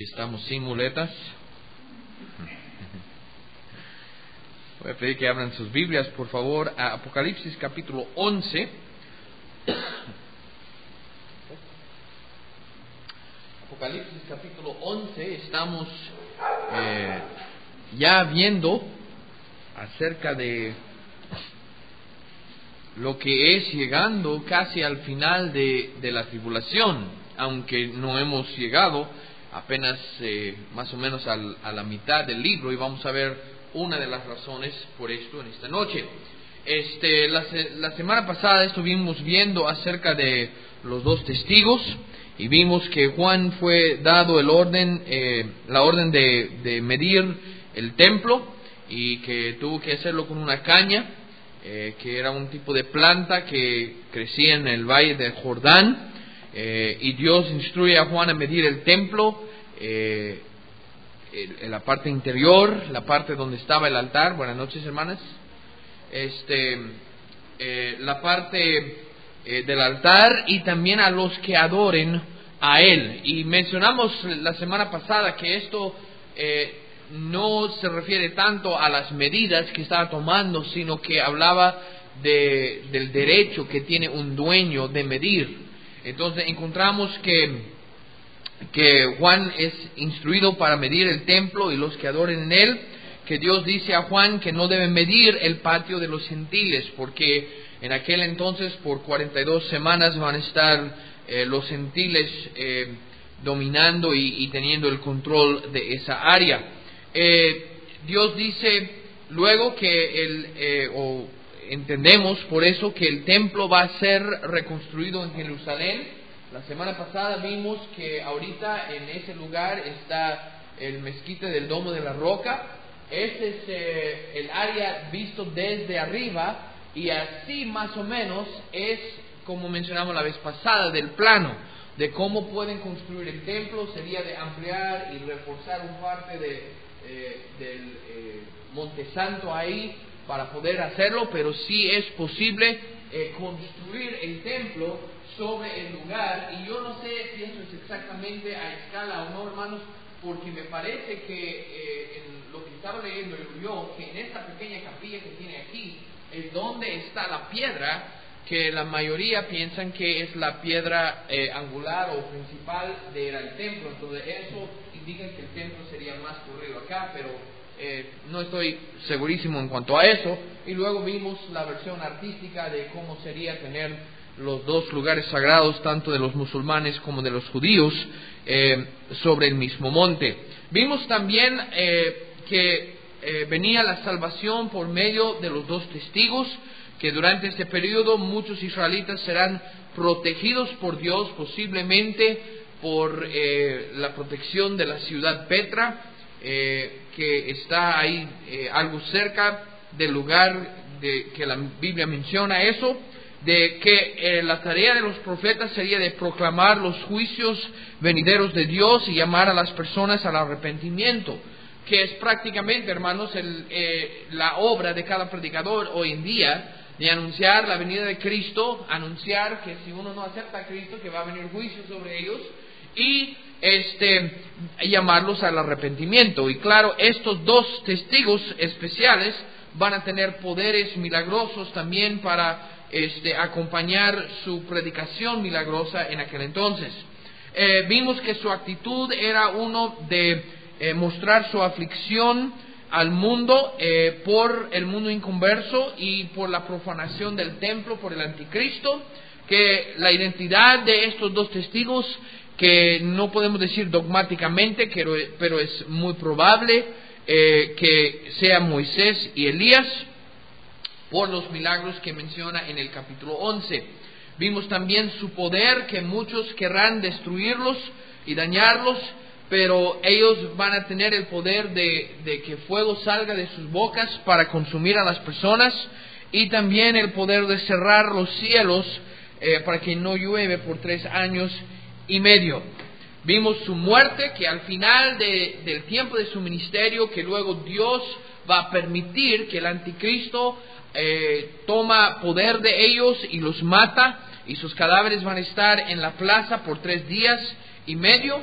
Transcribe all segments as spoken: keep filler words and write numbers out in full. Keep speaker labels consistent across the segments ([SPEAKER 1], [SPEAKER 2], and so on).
[SPEAKER 1] Estamos sin muletas. Voy a pedir que abran sus Biblias, por favor, a Apocalipsis capítulo once. Apocalipsis capítulo once. Estamos eh, ya viendo acerca de lo que es llegando casi al final de, de la tribulación, aunque no hemos llegado apenas eh, más o menos al, a la mitad del libro, y vamos a ver una de las razones por esto en esta noche. Este, la, la semana pasada estuvimos viendo acerca de los dos testigos y vimos que Juan fue dado el orden, eh, la orden de, de medir el templo, y que tuvo que hacerlo con una caña, eh, que era un tipo de planta que crecía en el valle de Jordán. Eh, y Dios instruye a Juan a medir el templo, eh, en la parte interior, la parte donde estaba el altar. Buenas noches, hermanas. Este, eh, la parte eh, del altar, y también a los que adoren a él. Y mencionamos la semana pasada que esto eh, no se refiere tanto a las medidas que estaba tomando, sino que hablaba de, del derecho que tiene un dueño de medir. Entonces encontramos que, que Juan es instruido para medir el templo y los que adoren en él, que Dios dice a Juan que no debe medir el patio de los gentiles, porque en aquel entonces por cuarenta y dos semanas van a estar eh, los gentiles eh, dominando y, y teniendo el control de esa área. Eh, Dios dice luego que el... Eh, o, entendemos por eso que el templo va a ser reconstruido en Jerusalén. La semana pasada vimos que ahorita en ese lugar está el mezquite del Domo de la Roca. Este es eh, el área visto desde arriba, y así más o menos es como mencionamos la vez pasada del plano de cómo pueden construir el templo. Sería de ampliar y reforzar un parte de, eh, del eh, Monte Santo ahí para poder hacerlo, pero sí es posible eh, construir el templo sobre el lugar. Y yo no sé si eso es exactamente a escala o no, hermanos, porque me parece que eh, en lo que estaba leyendo yo, que en esta pequeña capilla que tiene aquí es donde está la piedra que la mayoría piensan que es la piedra eh, angular o principal del templo. Entonces eso indica que el templo sería más corrido acá, pero Eh, no estoy segurísimo en cuanto a eso. Y luego vimos la versión artística de cómo sería tener los dos lugares sagrados, tanto de los musulmanes como de los judíos, eh, sobre el mismo monte. Vimos también eh, que eh, venía la salvación por medio de los dos testigos, que durante este periodo muchos israelitas serán protegidos por Dios, posiblemente por eh, la protección de la ciudad Petra, Eh, que está ahí eh, algo cerca del lugar de que la Biblia menciona eso, de que eh, la tarea de los profetas sería de proclamar los juicios venideros de Dios y llamar a las personas al arrepentimiento, que es prácticamente, hermanos, el, eh, la obra de cada predicador hoy en día, de anunciar la venida de Cristo, anunciar que si uno no acepta a Cristo, que va a venir juicio sobre ellos, y este llamarlos al arrepentimiento. Y claro, estos dos testigos especiales van a tener poderes milagrosos también para este acompañar su predicación milagrosa en aquel entonces. Eh, vimos que su actitud era uno de eh, mostrar su aflicción al mundo eh, por el mundo inconverso y por la profanación del templo por el anticristo, que la identidad de estos dos testigos, que no podemos decir dogmáticamente, pero, pero es muy probable eh, que sea Moisés y Elías, por los milagros que menciona en el capítulo once. Vimos también su poder, que muchos querrán destruirlos y dañarlos, pero ellos van a tener el poder de, de que fuego salga de sus bocas para consumir a las personas, y también el poder de cerrar los cielos eh, para que no llueve por tres años y medio. Vimos su muerte, que al final de, del tiempo de su ministerio, que luego Dios va a permitir que el anticristo eh, toma poder de ellos y los mata, y sus cadáveres van a estar en la plaza por tres días y medio.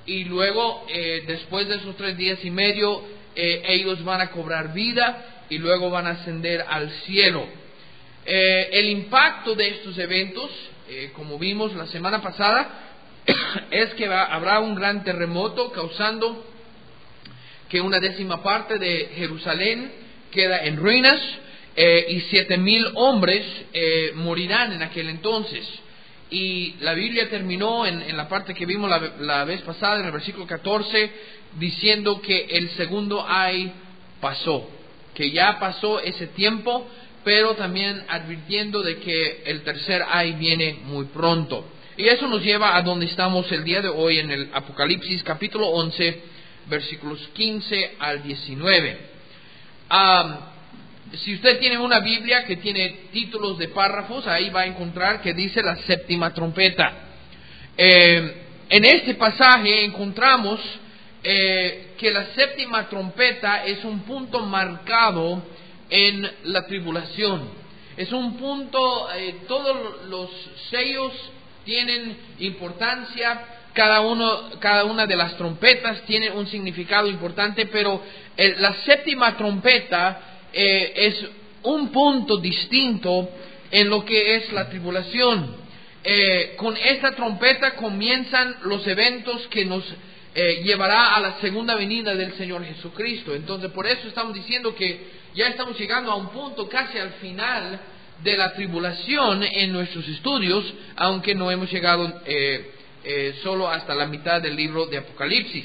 [SPEAKER 1] y luego eh, después de esos tres días y medio eh, ellos van a cobrar vida y luego van a ascender al cielo. Eh, el impacto de estos eventos, eh, como vimos la semana pasada, es que va, habrá un gran terremoto causando que una décima parte de Jerusalén queda en ruinas, eh, y siete mil hombres eh, morirán en aquel entonces. Y la Biblia terminó en, en la parte que vimos la, la vez pasada, en el versículo catorce, diciendo que el segundo ay pasó, que ya pasó ese tiempo, pero también advirtiendo de que el tercer ay viene muy pronto. Y eso nos lleva a donde estamos el día de hoy, en el Apocalipsis capítulo once, versículos quince al diecinueve. Um, si usted tiene una Biblia que tiene títulos de párrafos, ahí va a encontrar que dice la séptima trompeta. Eh, en este pasaje encontramos eh, que la séptima trompeta es un punto marcado en la tribulación. Es un punto, eh, todos los sellos tienen importancia, cada uno, cada una de las trompetas tiene un significado importante, pero eh, la séptima trompeta eh, es un punto distinto en lo que es la tribulación. Eh, con esta trompeta comienzan los eventos que nos eh, llevará a la segunda venida del Señor Jesucristo. Entonces, por eso estamos diciendo que ya estamos llegando a un punto casi al final de la tribulación en nuestros estudios, aunque no hemos llegado eh, eh, solo hasta la mitad del libro de Apocalipsis.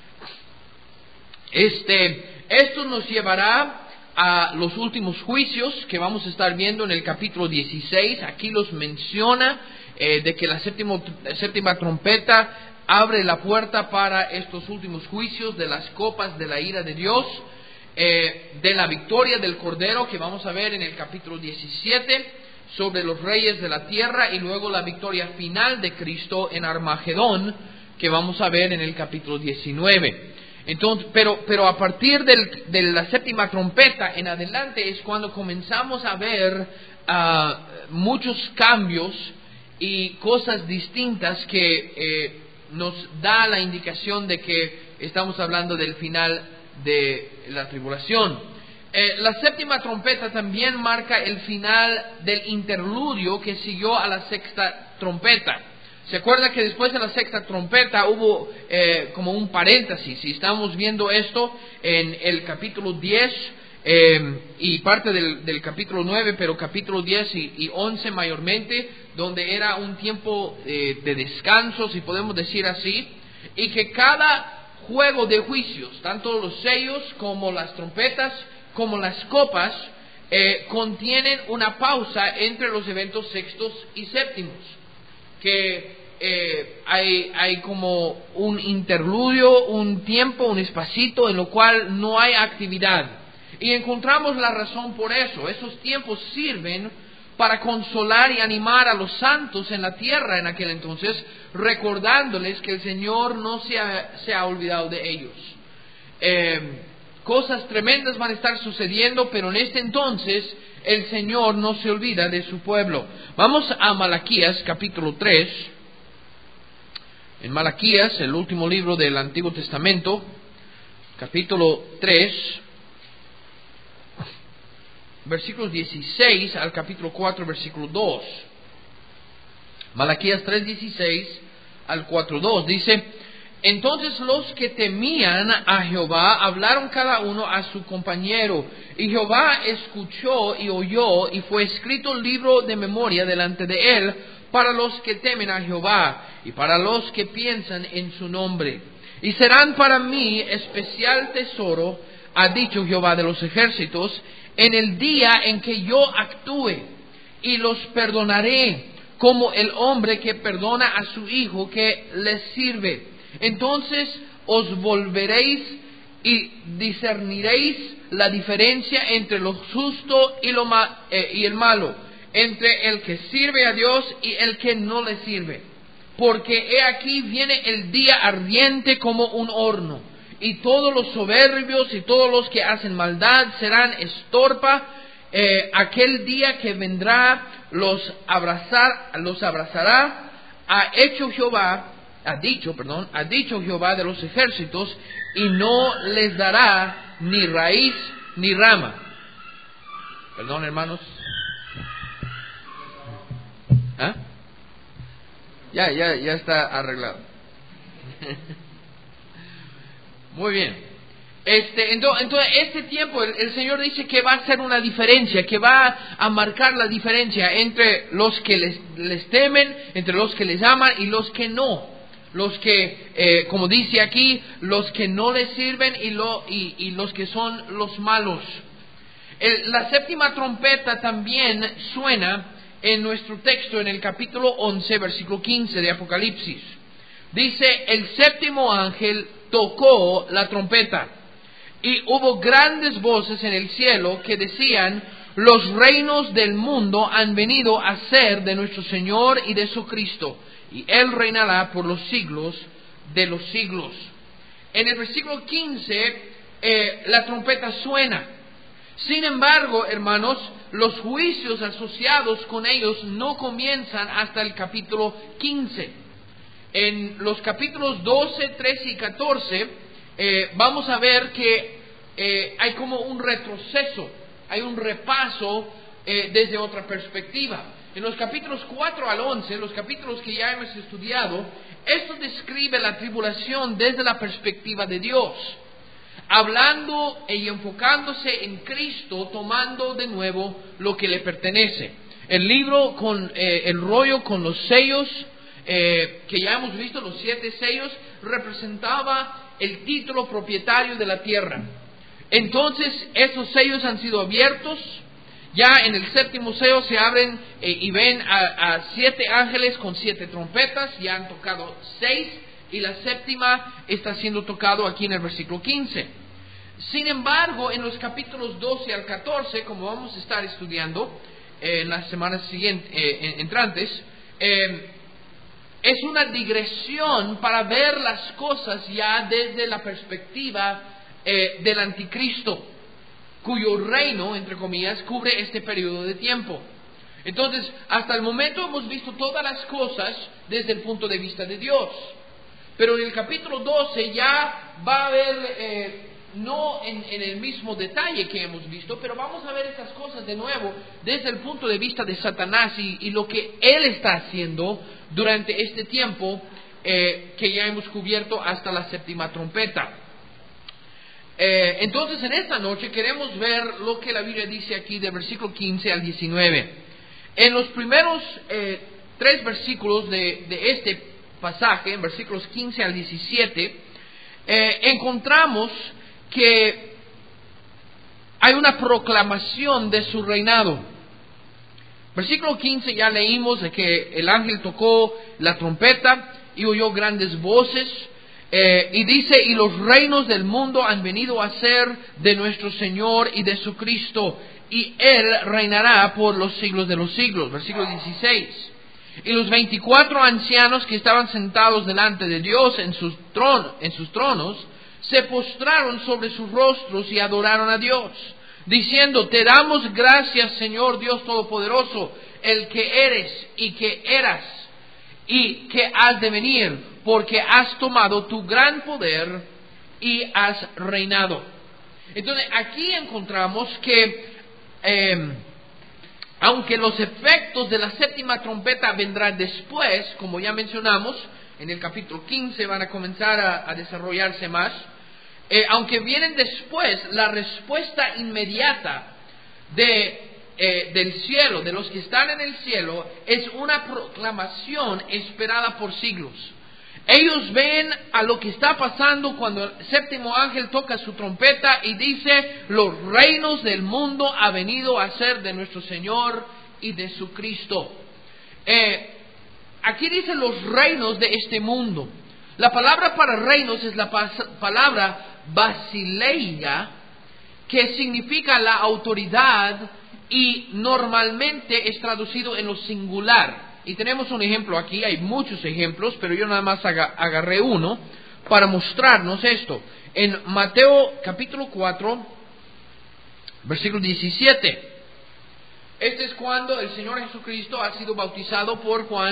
[SPEAKER 1] Este, esto nos llevará a los últimos juicios que vamos a estar viendo en el capítulo dieciséis. Aquí los menciona eh, de que la séptima, séptima trompeta abre la puerta para estos últimos juicios de las copas de la ira de Dios, eh, de la victoria del Cordero que vamos a ver en el capítulo diecisiete sobre los reyes de la tierra, y luego la victoria final de Cristo en Armagedón que vamos a ver en el capítulo diecinueve. Entonces, pero, pero a partir del, de la séptima trompeta en adelante es cuando comenzamos a ver uh, muchos cambios y cosas distintas que eh, nos da la indicación de que estamos hablando del final de la tribulación. Eh, la séptima trompeta también marca el final del interludio que siguió a la sexta trompeta. ¿Se acuerda que después de la sexta trompeta hubo eh, como un paréntesis? Y estamos viendo esto en el capítulo diez eh, y parte del, del capítulo nueve, pero capítulo diez y, y once mayormente, donde era un tiempo eh, de descanso, si podemos decir así, y que cada juego de juicios, tanto los sellos como las trompetas, como las copas, eh, contienen una pausa entre los eventos sextos y séptimos. Que eh, hay, hay como un interludio, un tiempo, un espacito en lo cual no hay actividad. Y encontramos la razón por eso. Esos tiempos sirven para consolar y animar a los santos en la tierra en aquel entonces, recordándoles que el Señor no se ha, se ha olvidado de ellos. Eh, cosas tremendas van a estar sucediendo, pero en este entonces el Señor no se olvida de su pueblo. Vamos a Malaquías capítulo tres. En Malaquías, el último libro del Antiguo Testamento, capítulo tres, versículos dieciséis al capítulo cuatro, versículo dos. Malaquías tres, dieciséis al cuatro, dos dice: entonces los que temían a Jehová hablaron cada uno a su compañero, y Jehová escuchó y oyó, y fue escrito el libro de memoria delante de él para los que temen a Jehová y para los que piensan en su nombre. Y serán para mí especial tesoro, ha dicho Jehová de los ejércitos, en el día en que yo actúe, y los perdonaré como el hombre que perdona a su hijo que le sirve. Entonces os volveréis y discerniréis la diferencia entre lo justo y, lo ma- eh, y el malo, entre el que sirve a Dios y el que no le sirve. Porque he aquí viene el día ardiente como un horno, y todos los soberbios y todos los que hacen maldad serán estorpa. Eh, aquel día que vendrá los abrazar, los abrazará, ha hecho Jehová, ha dicho, perdón, ha dicho Jehová de los ejércitos, y no les dará ni raíz ni rama. Perdón, hermanos. ¿Ah? Ya, ya, ya está arreglado. Muy bien. Este, entonces, entonces, este tiempo el, el Señor dice que va a ser una diferencia, que va a marcar la diferencia entre los que les, les temen, entre los que les aman y los que no. Los que, eh, como dice aquí, los que no les sirven y, lo, y, y los que son los malos. El, la séptima trompeta también suena en nuestro texto en el capítulo once, versículo quince de Apocalipsis. Dice, el séptimo ángel tocó la trompeta, y hubo grandes voces en el cielo que decían, los reinos del mundo han venido a ser de nuestro Señor y de su Cristo, y Él reinará por los siglos de los siglos. En el versículo quince, eh, la trompeta suena. Sin embargo, hermanos, los juicios asociados con ellos no comienzan hasta el capítulo quince. En los capítulos doce, trece y catorce, eh, vamos a ver que eh, hay como un retroceso, hay un repaso eh, desde otra perspectiva. En los capítulos cuatro al once, los capítulos que ya hemos estudiado, esto describe la tribulación desde la perspectiva de Dios, hablando y enfocándose en Cristo, tomando de nuevo lo que le pertenece. El libro con eh, el rollo con los sellos, eh, que ya hemos visto, los siete sellos, representaba el título propietario de la tierra. Entonces, esos sellos han sido abiertos. Ya en el séptimo sello se abren eh, y ven a, a siete ángeles con siete trompetas. Ya han tocado seis, y la séptima está siendo tocado aquí en el versículo quince. Sin embargo, en los capítulos doce al catorce, como vamos a estar estudiando eh, en las semanas siguientes, eh, entrantes, eh, es una digresión para ver las cosas ya desde la perspectiva eh, del anticristo, cuyo reino, entre comillas, cubre este periodo de tiempo. Entonces, hasta el momento hemos visto todas las cosas desde el punto de vista de Dios. Pero en el capítulo doce ya va a haber, eh, no en, en el mismo detalle que hemos visto, pero vamos a ver estas cosas de nuevo desde el punto de vista de Satanás y, y lo que él está haciendo durante este tiempo eh, que ya hemos cubierto hasta la séptima trompeta. Eh, entonces, en esta noche queremos ver lo que la Biblia dice aquí del versículo quince al diecinueve. En los primeros eh, tres versículos de, de este pasaje, en versículos quince al diecisiete, eh, encontramos que hay una proclamación de su reinado. Versículo quince ya leímos de que el ángel tocó la trompeta y oyó grandes voces, eh, y dice, y los reinos del mundo han venido a ser de nuestro Señor y de su Cristo, y Él reinará por los siglos de los siglos. Versículo dieciséis. Y los veinticuatro ancianos que estaban sentados delante de Dios en sus, tron- en sus tronos, se postraron sobre sus rostros y adoraron a Dios, diciendo, te damos gracias, Señor Dios Todopoderoso, el que eres y que eras y que has de venir, porque has tomado tu gran poder y has reinado. Entonces, aquí encontramos que eh, aunque los efectos de la séptima trompeta vendrán después, como ya mencionamos, en el capítulo quince van a comenzar a, a desarrollarse más, eh, aunque vienen después, la respuesta inmediata de, eh, del cielo, de los que están en el cielo, es una proclamación esperada por siglos. Ellos ven a lo que está pasando cuando el séptimo ángel toca su trompeta y dice, los reinos del mundo han venido a ser de nuestro Señor y de su Cristo. Eh, aquí dice los reinos de este mundo. La palabra para reinos es la pas- palabra basileia, que significa la autoridad y normalmente es traducido en lo singular. Y tenemos un ejemplo aquí, hay muchos ejemplos, pero yo nada más agarré uno para mostrarnos esto. En Mateo capítulo cuatro, versículo diecisiete. Este es cuando el Señor Jesucristo ha sido bautizado por Juan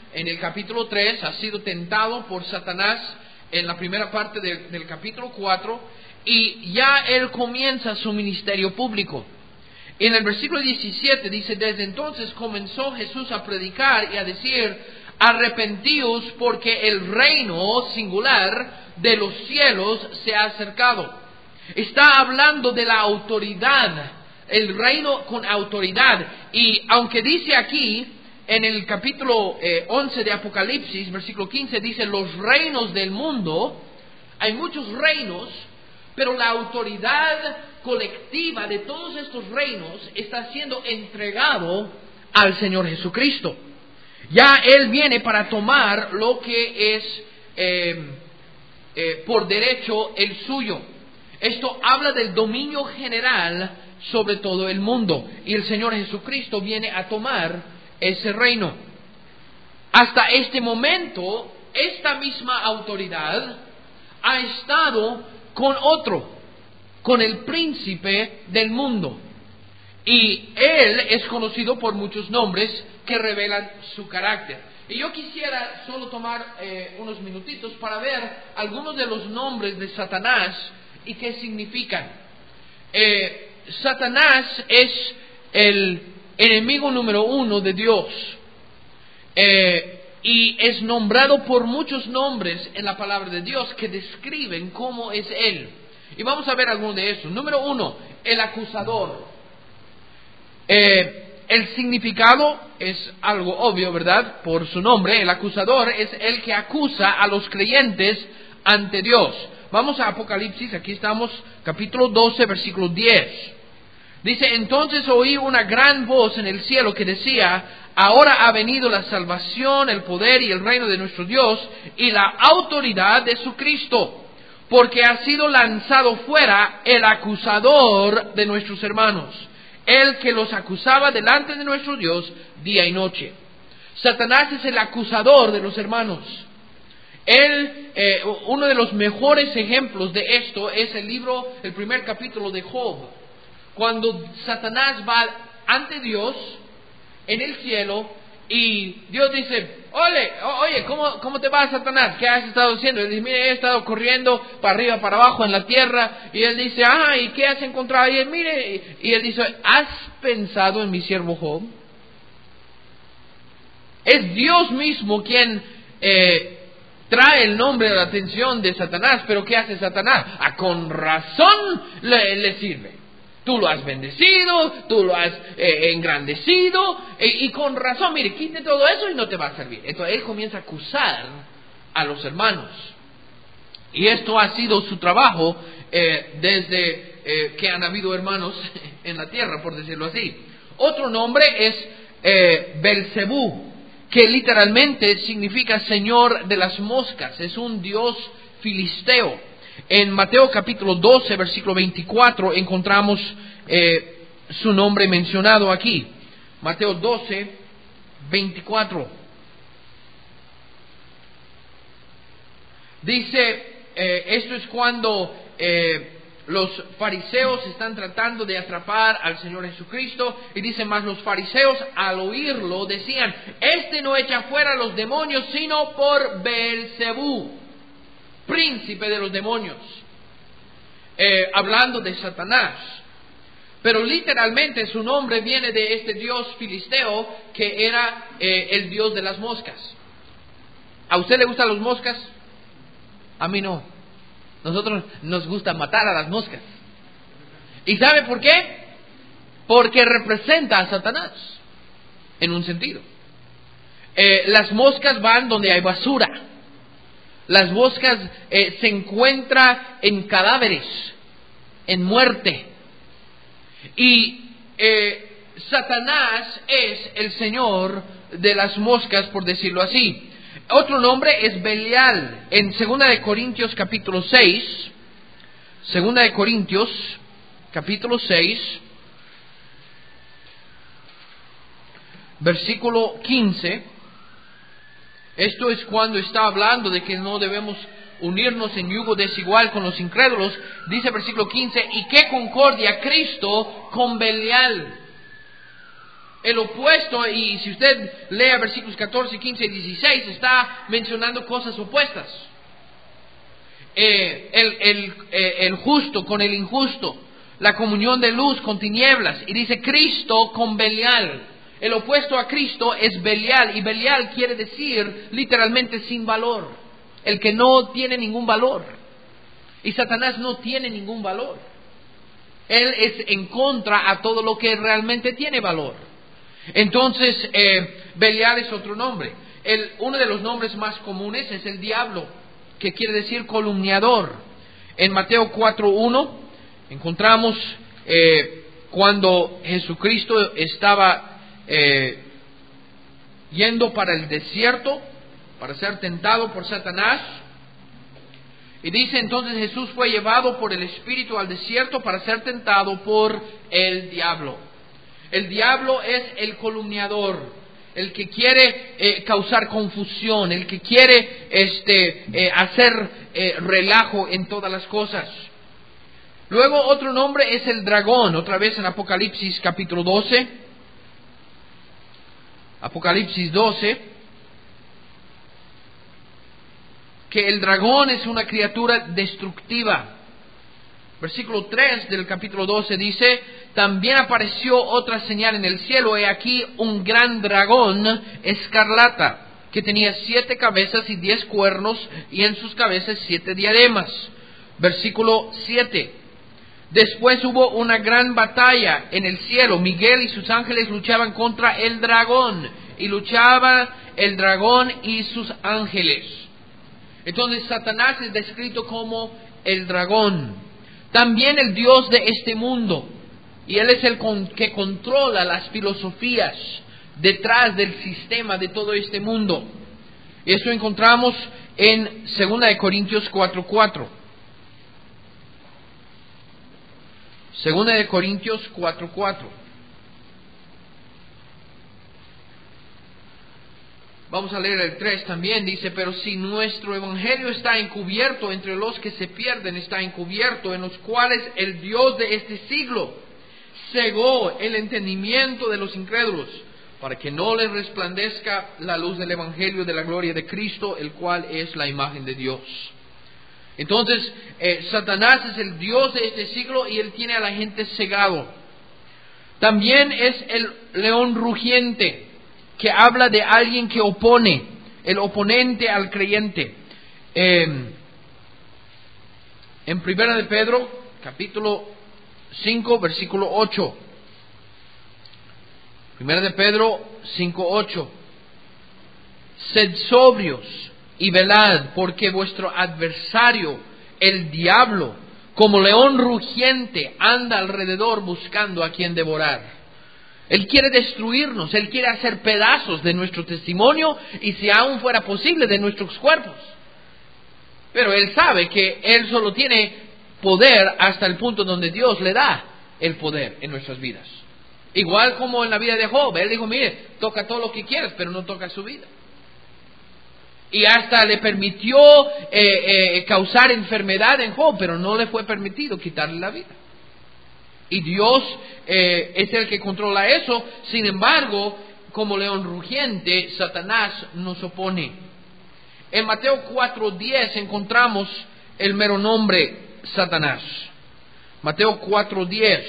[SPEAKER 1] en el capítulo tres, ha sido tentado por Satanás en la primera parte de, del capítulo cuatro, y ya él comienza su ministerio público. En el versículo diecisiete dice: desde entonces comenzó Jesús a predicar y a decir: arrepentíos, porque el reino singular de los cielos se ha acercado. Está hablando de la autoridad, el reino con autoridad. Y aunque dice aquí en el capítulo eh, once de Apocalipsis, versículo quince, dice los reinos del mundo, hay muchos reinos, pero la autoridad colectiva de todos estos reinos está siendo entregado al Señor Jesucristo. Ya Él viene para tomar lo que es eh, eh, por derecho el suyo. Esto habla del dominio general sobre todo el mundo, y el Señor Jesucristo viene a tomar ese reino. Hasta este momento, esta misma autoridad ha estado con otro, con el príncipe del mundo, y él es conocido por muchos nombres que revelan su carácter. Y yo quisiera solo tomar eh, unos minutitos para ver algunos de los nombres de Satanás y qué significan. Eh, Satanás es el enemigo número uno de Dios, eh, y es nombrado por muchos nombres en la palabra de Dios que describen cómo es él. Y vamos a ver algunos de esos. Número uno, el acusador. Eh, el significado es algo obvio, ¿verdad? Por su nombre, el acusador es el que acusa a los creyentes ante Dios. Vamos a Apocalipsis, aquí estamos, capítulo doce, versículo diez. Dice: entonces oí una gran voz en el cielo que decía: ahora ha venido la salvación, el poder y el reino de nuestro Dios y la autoridad de su Cristo, porque ha sido lanzado fuera el acusador de nuestros hermanos, el que los acusaba delante de nuestro Dios día y noche. Satanás es el acusador de los hermanos. Él, eh, uno de los mejores ejemplos de esto es el libro, el primer capítulo de Job, cuando Satanás va ante Dios en el cielo y Dios dice: oye, oye, ¿cómo, cómo te va, Satanás? ¿Qué has estado haciendo? Él dice: mire, he estado corriendo para arriba, para abajo en la tierra. Y él dice: ah, ¿y qué has encontrado? Y él, mire, y él dice: ¿has pensado en mi siervo Job? Es Dios mismo quien eh, trae el nombre de la atención de Satanás. Pero ¿qué hace Satanás? Ah, con razón le, le sirve. Tú lo has bendecido, tú lo has eh, engrandecido, e, y con razón, mire, quite todo eso y no te va a servir. Entonces él comienza a acusar a los hermanos. Y esto ha sido su trabajo eh, desde eh, que han habido hermanos en la tierra, por decirlo así. Otro nombre es eh, Belcebú, que literalmente significa señor de las moscas. Es un dios filisteo. En Mateo capítulo doce, versículo veinticuatro, encontramos eh, su nombre mencionado aquí. Mateo doce, veinticuatro. Dice, eh, esto es cuando eh, los fariseos están tratando de atrapar al Señor Jesucristo, y dice: mas los fariseos al oírlo decían: este no echa fuera los demonios sino por Belcebú, príncipe de los demonios, eh, hablando de Satanás. Pero literalmente su nombre viene de este dios filisteo que era eh, el dios de las moscas. ¿A usted le gustan las moscas? A mí no. Nosotros nos gusta matar a las moscas. ¿Y sabe por qué? Porque representa a Satanás, en un sentido. Eh, las moscas van donde hay basura. Las moscas eh, se encuentran en cadáveres, en muerte. Y eh, Satanás es el señor de las moscas, por decirlo así. Otro nombre es Belial. En Segunda de Corintios capítulo seis, Segunda de Corintios capítulo seis, versículo quince. Esto es cuando está hablando de que no debemos unirnos en yugo desigual con los incrédulos. Dice versículo quince: ¿y qué concordia Cristo con Belial? El opuesto, y si usted lee versículos catorce, quince y dieciséis, está mencionando cosas opuestas. Eh, el, el, eh, el justo con el injusto, la comunión de luz con tinieblas, y dice Cristo con Belial. El opuesto a Cristo es Belial, y Belial quiere decir literalmente sin valor, el que no tiene ningún valor. Y Satanás no tiene ningún valor. Él es en contra a todo lo que realmente tiene valor. Entonces, eh, Belial es otro nombre. El, uno de los nombres más comunes es el diablo, que quiere decir calumniador. En Mateo cuatro uno encontramos eh, cuando Jesucristo estaba eh, yendo para el desierto para ser tentado por Satanás. Y dice entonces Jesús fue llevado por el Espíritu al desierto para ser tentado por el diablo. El diablo es el calumniador, el que quiere eh, causar confusión, el que quiere este, eh, hacer eh, relajo en todas las cosas. Luego otro nombre es el dragón, otra vez en Apocalipsis capítulo doce. Apocalipsis doce. Que el dragón es una criatura destructiva. Versículo tres del capítulo doce dice: también apareció otra señal en el cielo, he aquí un gran dragón escarlata, que tenía siete cabezas y diez cuernos, y en sus cabezas siete diademas. Versículo siete. Después hubo una gran batalla en el cielo. Miguel y sus ángeles luchaban contra el dragón, y luchaba el dragón y sus ángeles. Entonces Satanás es descrito como el dragón. También el Dios de este mundo. Y Él es el con, que controla las filosofías detrás del sistema de todo este mundo. Esto encontramos en segunda de Corintios cuatro cuatro. segunda de Corintios cuatro cuatro. Vamos a leer el tres también. Dice: pero si nuestro evangelio está encubierto, entre los que se pierden está encubierto, en los cuales el Dios de este siglo cegó el entendimiento de los incrédulos, para que no les resplandezca la luz del evangelio de la gloria de Cristo, el cual es la imagen de Dios. Entonces, eh, Satanás es el Dios de este siglo y él tiene a la gente cegado. También es el león rugiente, que habla de alguien que opone, el oponente al creyente. Eh, en Primera de Pedro, capítulo cinco, versículo ocho. Primera de Pedro cinco ocho. Sed sobrios y velad, porque vuestro adversario, el diablo, como león rugiente, anda alrededor buscando a quien devorar. Él quiere destruirnos, Él quiere hacer pedazos de nuestro testimonio y, si aún fuera posible, de nuestros cuerpos. Pero Él sabe que Él solo tiene poder hasta el punto donde Dios le da el poder en nuestras vidas. Igual como en la vida de Job, Él dijo: mire, toca todo lo que quieras, pero no toca su vida. Y hasta le permitió eh, eh, causar enfermedad en Job, pero no le fue permitido quitarle la vida. Y Dios eh, es el que controla eso. Sin embargo, como león rugiente, Satanás nos opone. En Mateo cuatro diez encontramos el mero nombre Satanás. Mateo cuatro diez.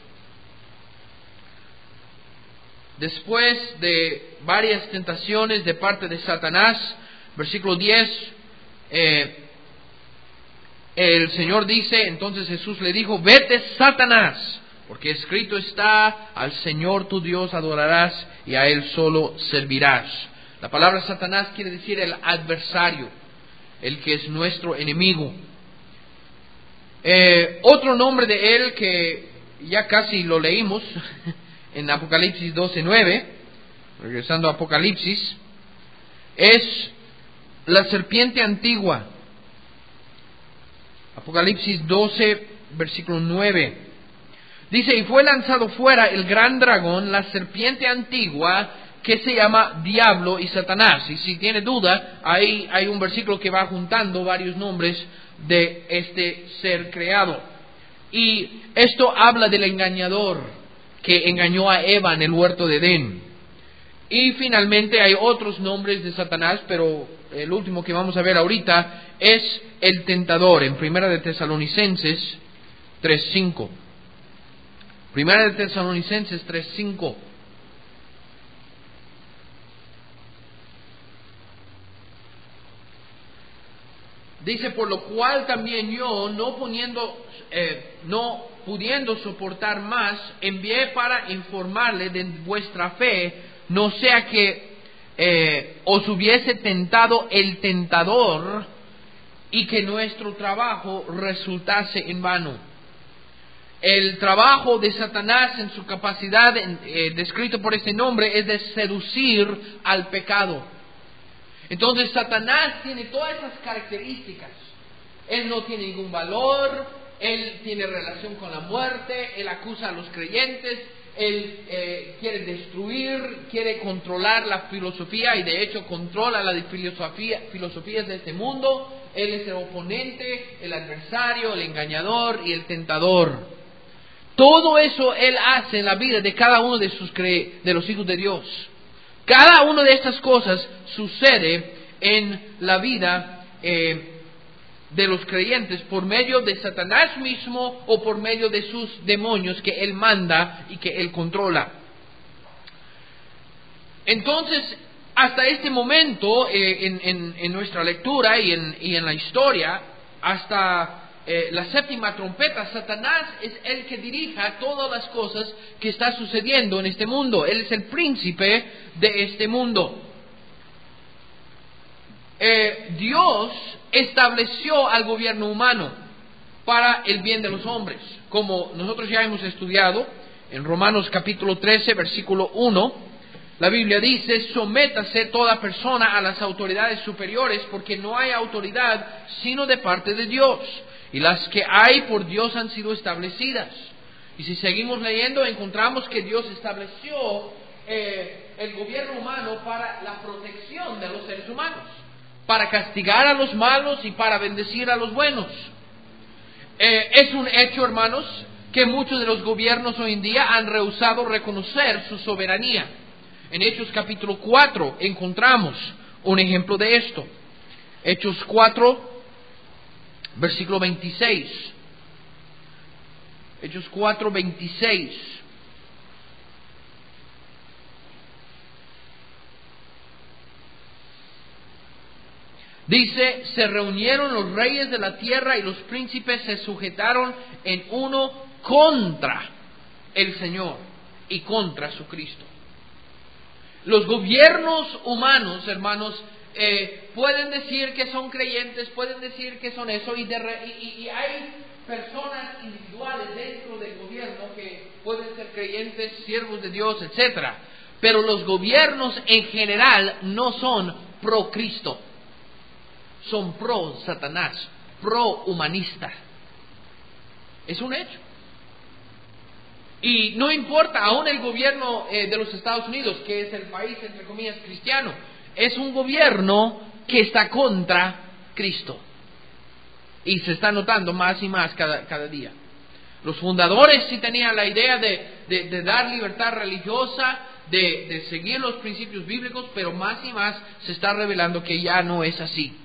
[SPEAKER 1] Después de varias tentaciones de parte de Satanás, versículo diez, eh, el Señor dice, entonces Jesús le dijo: vete, Satanás, porque escrito está: al Señor tu Dios adorarás y a Él solo servirás. La palabra Satanás quiere decir el adversario, el que es nuestro enemigo. Eh, otro nombre de Él que ya casi lo leímos en Apocalipsis doce nueve, regresando a Apocalipsis, es la serpiente antigua. Apocalipsis doce, versículo nueve. Dice: y fue lanzado fuera el gran dragón, la serpiente antigua, que se llama Diablo y Satanás. Y si tiene duda, ahí hay un versículo que va juntando varios nombres de este ser creado. Y esto habla del engañador, que engañó a Eva en el huerto de Edén. Y finalmente hay otros nombres de Satanás, pero el último que vamos a ver ahorita es el tentador, en Primera de Tesalonicenses tres cinco. Primera de Tesalonicenses tres cinco. Dice, por lo cual también yo, no poniendo, eh, no pudiendo soportar más, envié para informarle de vuestra fe, no sea que eh, os hubiese tentado el tentador y que nuestro trabajo resultase en vano. El trabajo de Satanás en su capacidad, eh, descrito por este nombre, es de seducir al pecado. Entonces Satanás tiene todas esas características. Él no tiene ningún valor, él tiene relación con la muerte, él acusa a los creyentes, él eh, quiere destruir, quiere controlar la filosofía y de hecho controla la filosofía, filosofías de este mundo. Él es el oponente, el adversario, el engañador y el tentador. Todo eso él hace en la vida de cada uno de, sus cre- de los hijos de Dios. Cada una de estas cosas sucede en la vida eh, de los creyentes por medio de Satanás mismo o por medio de sus demonios que él manda y que él controla. Entonces, hasta este momento, eh, en, en, en nuestra lectura y en, y en la historia, hasta eh, la séptima trompeta, Satanás es el que dirija todas las cosas que está sucediendo en este mundo. Él es el príncipe de este mundo. Eh, Dios estableció al gobierno humano para el bien de los hombres, como nosotros ya hemos estudiado en Romanos capítulo trece, versículo uno. La Biblia dice: sométase toda persona a las autoridades superiores, porque no hay autoridad sino de parte de Dios, y las que hay por Dios han sido establecidas. Y si seguimos leyendo, encontramos que Dios estableció eh, el gobierno humano para la protección de los seres humanos, para castigar a los malos y para bendecir a los buenos. Eh, es un hecho, hermanos, que muchos de los gobiernos hoy en día han rehusado reconocer su soberanía. En Hechos capítulo cuatro encontramos un ejemplo de esto. Hechos cuatro, versículo veintiséis. Hechos cuatro, veintiséis. Dice: se reunieron los reyes de la tierra y los príncipes se sujetaron en uno contra el Señor y contra su Cristo. Los gobiernos humanos, hermanos, eh, pueden decir que son creyentes, pueden decir que son eso, y, de re, y, y hay personas individuales dentro del gobierno que pueden ser creyentes, siervos de Dios, etcétera. Pero los gobiernos en general no son pro Cristo, son pro Satanás, pro humanista. Es un hecho. Y no importa, aún el gobierno eh, de los Estados Unidos, que es el país, entre comillas, cristiano, es un gobierno que está contra Cristo. Y se está notando más y más cada, cada día. Los fundadores sí tenían la idea de, de, de dar libertad religiosa, de, de seguir los principios bíblicos, pero más y más se está revelando que ya no es así.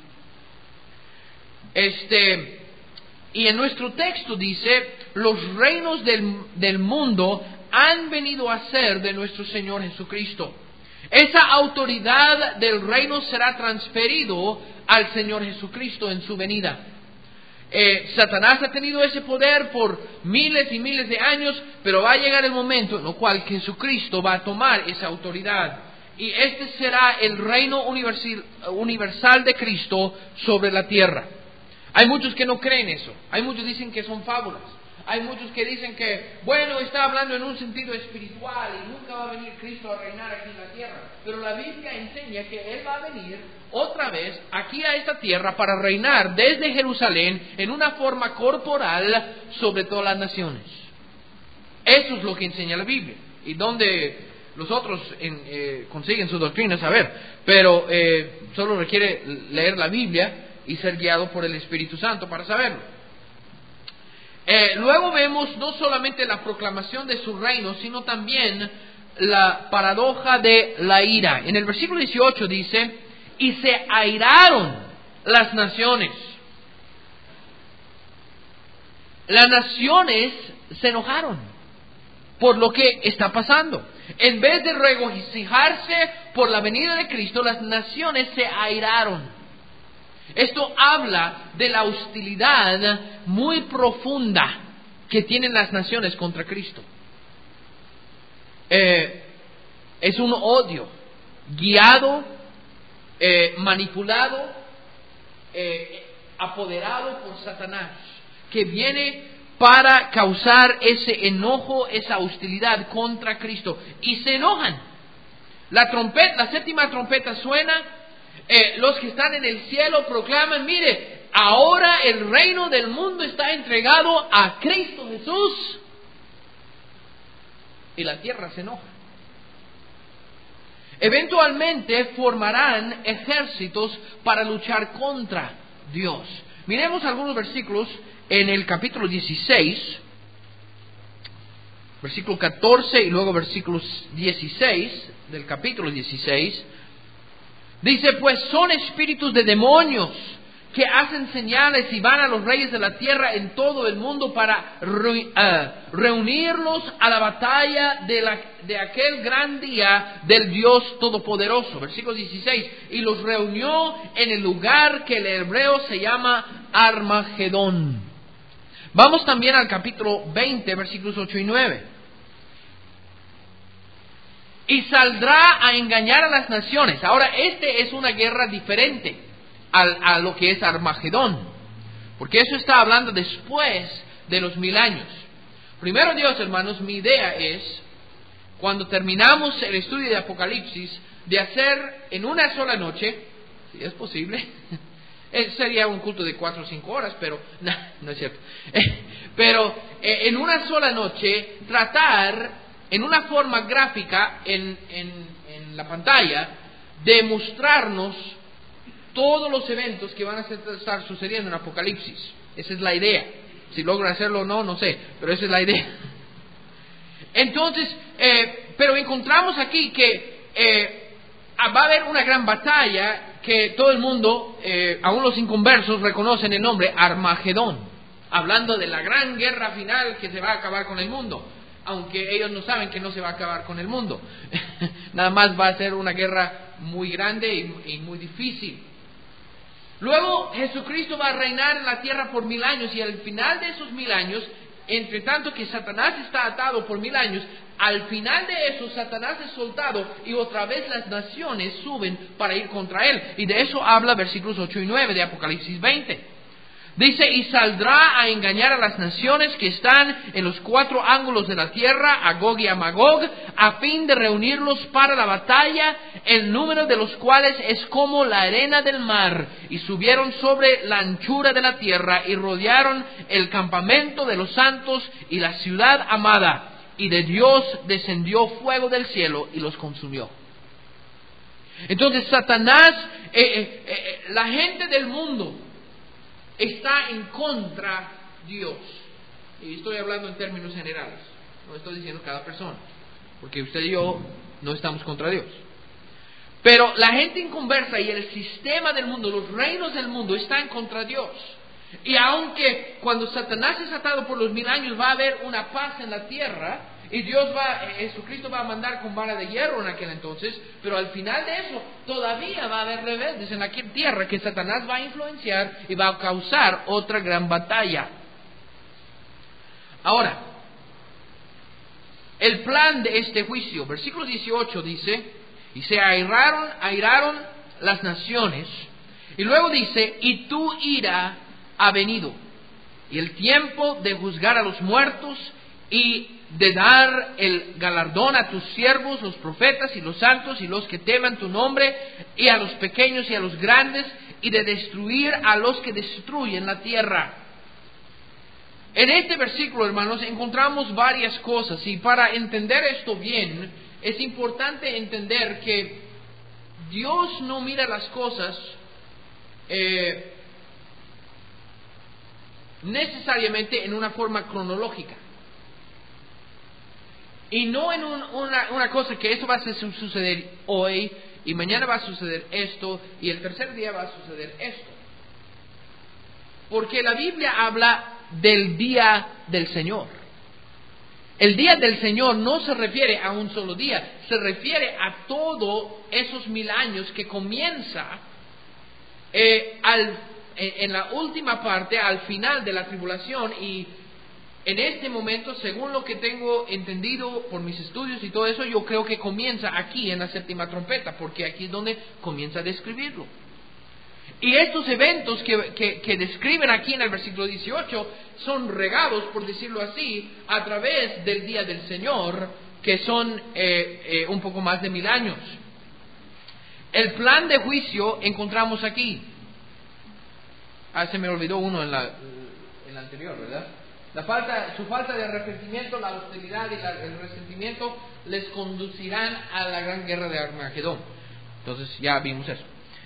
[SPEAKER 1] Este, y en nuestro texto dice: los reinos del, del mundo han venido a ser de nuestro Señor Jesucristo. Esa autoridad del reino será transferido al Señor Jesucristo en su venida. Eh, Satanás ha tenido ese poder por miles y miles de años, pero va a llegar el momento en el cual Jesucristo va a tomar esa autoridad. Y este será el reino universal, universal de Cristo sobre la tierra. Hay muchos que no creen eso. Hay muchos que dicen que son fábulas. Hay muchos que dicen que, bueno, está hablando en un sentido espiritual y nunca va a venir Cristo a reinar aquí en la tierra. Pero la Biblia enseña que Él va a venir otra vez aquí a esta tierra para reinar desde Jerusalén en una forma corporal sobre todas las naciones. Eso es lo que enseña la Biblia. Y donde los otros en, eh, consiguen su doctrina, saber. Pero eh, solo requiere leer la Biblia y ser guiado por el Espíritu Santo para saberlo. Eh, luego vemos no solamente la proclamación de su reino, sino también la paradoja de la ira. En el versículo dieciocho dice, y se airaron las naciones. Las naciones se enojaron por lo que está pasando. En vez de regocijarse por la venida de Cristo, las naciones se airaron. Esto habla de la hostilidad muy profunda que tienen las naciones contra Cristo. Eh, es un odio guiado, eh, manipulado, eh, apoderado por Satanás, que viene para causar ese enojo, esa hostilidad contra Cristo. Y se enojan. La trompeta, la séptima trompeta suena. Eh, los que están en el cielo proclaman, mire, ahora el reino del mundo está entregado a Cristo Jesús. Y la tierra se enoja. Eventualmente formarán ejércitos para luchar contra Dios. Miremos algunos versículos en el capítulo dieciséis, versículo catorce y luego versículos dieciséis del capítulo dieciséis. Dice, pues son espíritus de demonios que hacen señales y van a los reyes de la tierra en todo el mundo para re, uh, reunirlos a la batalla de, la, de aquel gran día del Dios Todopoderoso. Versículo dieciséis. Y los reunió en el lugar que el hebreo se llama Armagedón. Vamos también al capítulo veinte, versículos ocho y nueve. Y saldrá a engañar a las naciones. Ahora, este es una guerra diferente a, a lo que es Armagedón, porque eso está hablando después de los mil años. Primero Dios, hermanos, mi idea es, cuando terminamos el estudio de Apocalipsis, de hacer en una sola noche, si es posible, sería un culto de cuatro o cinco horas, pero no, no es cierto, pero eh, en una sola noche tratar en una forma gráfica en, en, en la pantalla de mostrarnos todos los eventos que van a estar sucediendo en Apocalipsis. Esa es la idea. Si logro hacerlo o no, no sé, pero esa es la idea. Entonces, eh, pero encontramos aquí que eh, va a haber una gran batalla que todo el mundo, eh, aún los inconversos, reconocen el nombre Armagedón, hablando de la gran guerra final que se va a acabar con el mundo. Aunque ellos no saben que no se va a acabar con el mundo. Nada más va a ser una guerra muy grande y, y muy difícil. Luego Jesucristo va a reinar en la tierra por mil años, y al final de esos mil años, entre tanto que Satanás está atado por mil años, al final de eso Satanás es soltado y otra vez las naciones suben para ir contra él. Y de eso habla versículos ocho y nueve de Apocalipsis veinte. Dice, y saldrá a engañar a las naciones que están en los cuatro ángulos de la tierra, a Gog y a Magog, a fin de reunirlos para la batalla, el número de los cuales es como la arena del mar. Y subieron sobre la anchura de la tierra y rodearon el campamento de los santos y la ciudad amada. Y de Dios descendió fuego del cielo y los consumió. Entonces Satanás, eh, eh, eh, la gente del mundo está en contra de Dios. Y estoy hablando en términos generales. No estoy diciendo cada persona, porque usted y yo no estamos contra Dios. Pero la gente inconversa y el sistema del mundo, los reinos del mundo, están contra Dios. Y aunque cuando Satanás es atado por los mil años va a haber una paz en la tierra, y Dios va, Jesucristo va a mandar con vara de hierro en aquel entonces, pero al final de eso todavía va a haber rebeldes en la tierra que Satanás va a influenciar y va a causar otra gran batalla. Ahora, el plan de este juicio, versículo dieciocho dice, y se airaron, airaron las naciones, y luego dice, y tu ira ha venido, y el tiempo de juzgar a los muertos y de dar el galardón a tus siervos, los profetas y los santos y los que teman tu nombre, y a los pequeños y a los grandes, y de destruir a los que destruyen la tierra. En este versículo, hermanos, encontramos varias cosas, y para entender esto bien, es importante entender que Dios no mira las cosas eh, necesariamente en una forma cronológica. Y no en un, una, una cosa que esto va a suceder hoy, y mañana va a suceder esto, y el tercer día va a suceder esto. Porque la Biblia habla del día del Señor. El día del Señor no se refiere a un solo día, se refiere a todos esos mil años que comienza eh, al, en la última parte, al final de la tribulación. Y en este momento, según lo que tengo entendido por mis estudios y todo eso, yo creo que comienza aquí en la séptima trompeta, porque aquí es donde comienza a describirlo. Y estos eventos que, que, que describen aquí en el versículo dieciocho son regados, por decirlo así, a través del día del Señor, que son eh, eh, un poco más de mil años. El plan de juicio encontramos aquí. Ah, se me olvidó uno en la, en la anterior, ¿verdad? La falta, su falta de arrepentimiento, la hostilidad y la, el resentimiento les conducirán a la gran guerra de Armagedón. Entonces ya vimos eso.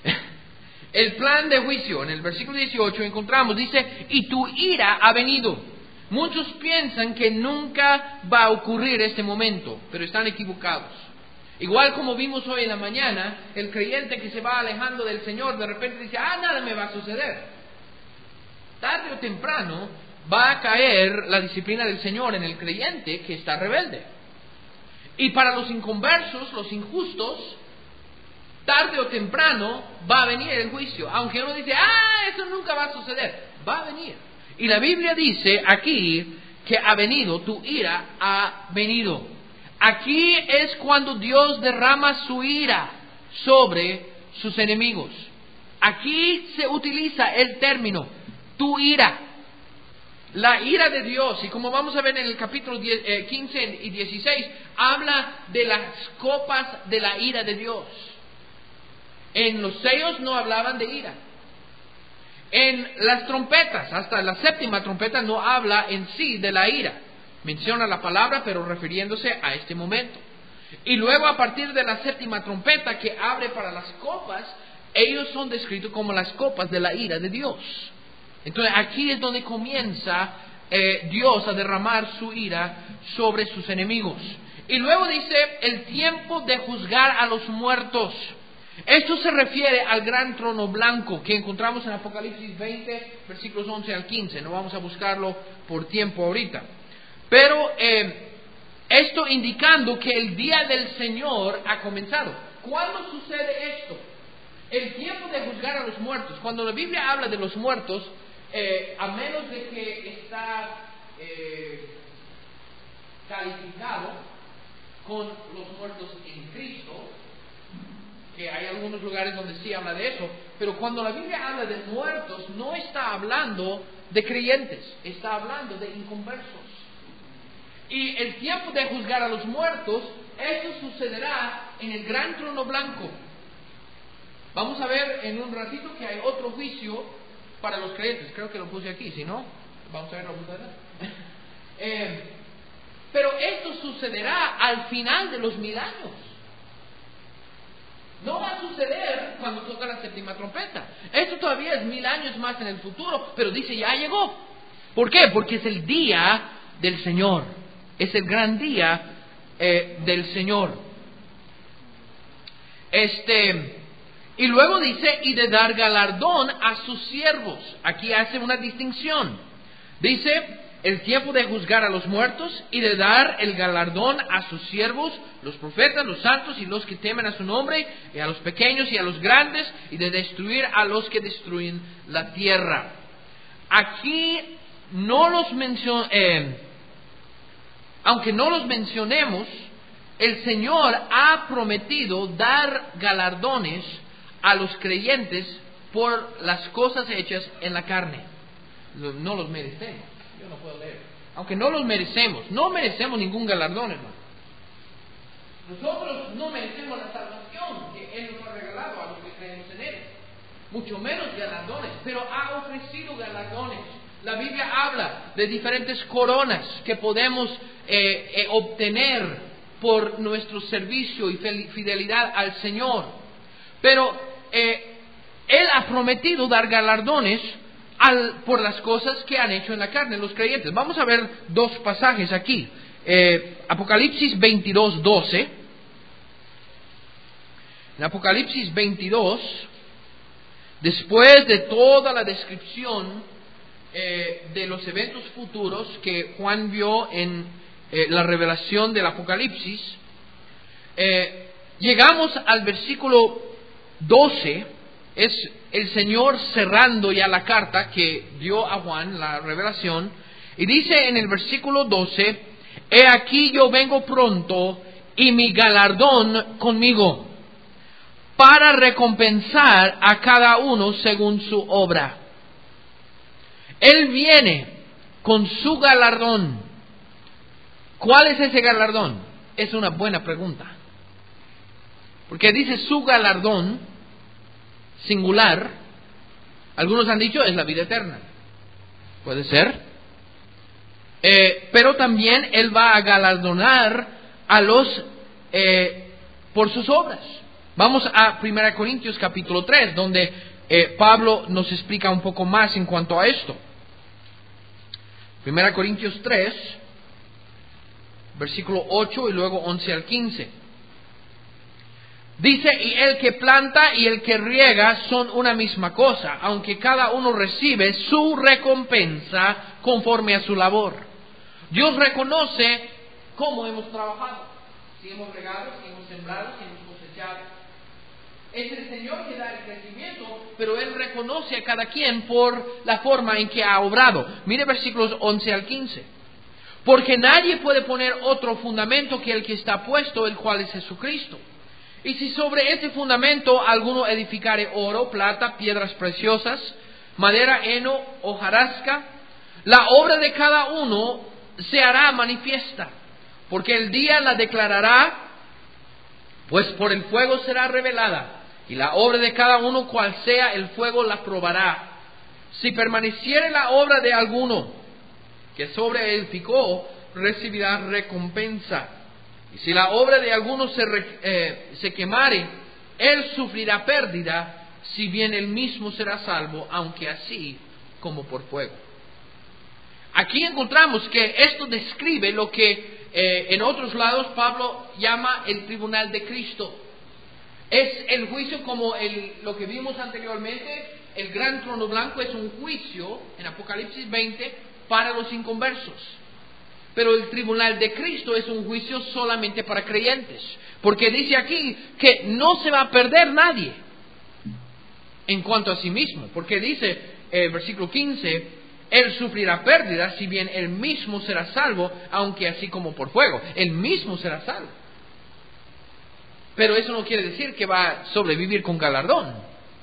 [SPEAKER 1] El plan de juicio, en el versículo dieciocho encontramos, dice, y tu ira ha venido. Muchos piensan que nunca va a ocurrir este momento, pero están equivocados. Igual como vimos hoy en la mañana, el creyente que se va alejando del Señor, de repente dice, ah, nada me va a suceder. Tarde o temprano va a caer la disciplina del Señor en el creyente que está rebelde. Y para los inconversos, los injustos, tarde o temprano va a venir el juicio. Aunque uno dice, ah, eso nunca va a suceder, va a venir. Y la Biblia dice aquí que ha venido, tu ira ha venido. Aquí es cuando Dios derrama su ira sobre sus enemigos. Aquí se utiliza el término, tu ira. La ira de Dios, y como vamos a ver en el capítulo quince y dieciséis, habla de las copas de la ira de Dios. En los sellos no hablaban de ira. En las trompetas, hasta la séptima trompeta no habla en sí de la ira. Menciona la palabra, pero refiriéndose a este momento. Y luego a partir de la séptima trompeta que abre para las copas, ellos son descritos como las copas de la ira de Dios. Entonces aquí es donde comienza eh, Dios a derramar su ira sobre sus enemigos. Y luego dice, el tiempo de juzgar a los muertos. Esto se refiere al gran trono blanco que encontramos en Apocalipsis veinte, versículos once al quince. No vamos a buscarlo por tiempo ahorita. Pero eh, esto indicando que el día del Señor ha comenzado. ¿Cuándo sucede esto? El tiempo de juzgar a los muertos. Cuando la Biblia habla de los muertos, eh, a menos de que está eh, calificado con los muertos en Cristo, que hay algunos lugares donde sí habla de eso, pero cuando la Biblia habla de muertos, no está hablando de creyentes, está hablando de inconversos. Y el tiempo de juzgar a los muertos, eso sucederá en el gran trono blanco. Vamos a ver en un ratito que hay otro juicio para los creyentes. Creo que lo puse aquí, si no, vamos a ver la otra. eh, pero esto sucederá al final de los mil años. No va a suceder cuando toca la séptima trompeta. Esto todavía es mil años más en el futuro, pero dice ya llegó. ¿Por qué? Porque es el día del Señor. Es el gran día eh, del Señor. Este, y luego dice, y de dar galardón a sus siervos. Aquí hace una distinción. Dice, el tiempo de juzgar a los muertos y de dar el galardón a sus siervos, los profetas, los santos y los que temen a su nombre, y a los pequeños y a los grandes, y de destruir a los que destruyen la tierra. Aquí no los menciona, eh, aunque no los mencionemos, el Señor ha prometido dar galardones a los creyentes por las cosas hechas en la carne. No los merecemos. Yo no puedo leer. Aunque no los merecemos, no merecemos ningún galardón, hermano. Nosotros no merecemos la salvación que Él nos ha regalado a los que creemos en Él. Mucho menos galardones, pero ha ofrecido galardones. La Biblia habla de diferentes coronas que podemos eh, eh, obtener por nuestro servicio y fidelidad al Señor. Pero eh, Él ha prometido dar galardones al, por las cosas que han hecho en la carne los creyentes. Vamos a ver dos pasajes aquí. Eh, Apocalipsis veintidós, doce. En Apocalipsis veintidós, después de toda la descripción eh, de los eventos futuros que Juan vio en eh, la revelación del Apocalipsis, eh, llegamos al versículo doce. Es el Señor cerrando ya la carta que dio a Juan, la revelación, y dice en el versículo doce: he aquí yo vengo pronto, y mi galardón conmigo, para recompensar a cada uno según su obra. Él viene con su galardón. ¿Cuál es ese galardón? Es una buena pregunta. Porque dice su galardón, singular. Algunos han dicho es la vida eterna. Puede ser. Eh, pero también Él va a galardonar a los eh, por sus obras. Vamos a primera Corintios capítulo tres, donde eh, Pablo nos explica un poco más en cuanto a esto. primera Corintios tres, versículo ocho y luego once al quince. Dice: y el que planta y el que riega son una misma cosa, aunque cada uno recibe su recompensa conforme a su labor. Dios reconoce cómo hemos trabajado, si hemos regado, si hemos sembrado, si hemos cosechado. Es el Señor que da el crecimiento, pero Él reconoce a cada quien por la forma en que ha obrado. Mire versículos once al quince. Porque nadie puede poner otro fundamento que el que está puesto, el cual es Jesucristo. Y si sobre ese fundamento alguno edificare oro, plata, piedras preciosas, madera, heno, hojarasca, la obra de cada uno se hará manifiesta, porque el día la declarará, pues por el fuego será revelada, y la obra de cada uno, cual sea el fuego, la probará. Si permaneciere la obra de alguno que sobre edificó, recibirá recompensa. Y si la obra de alguno se, re, eh, se quemare, él sufrirá pérdida, si bien él mismo será salvo, aunque así como por fuego. Aquí encontramos que esto describe lo que eh, en otros lados Pablo llama el tribunal de Cristo. Es el juicio como el, lo que vimos anteriormente. El gran trono blanco es un juicio en Apocalipsis veinte para los inconversos. Pero el tribunal de Cristo es un juicio solamente para creyentes. Porque dice aquí que no se va a perder nadie en cuanto a sí mismo. Porque dice, eh, versículo quince, él sufrirá pérdida, si bien él mismo será salvo, aunque así como por fuego. Él mismo será salvo. Pero eso no quiere decir que va a sobrevivir con galardón.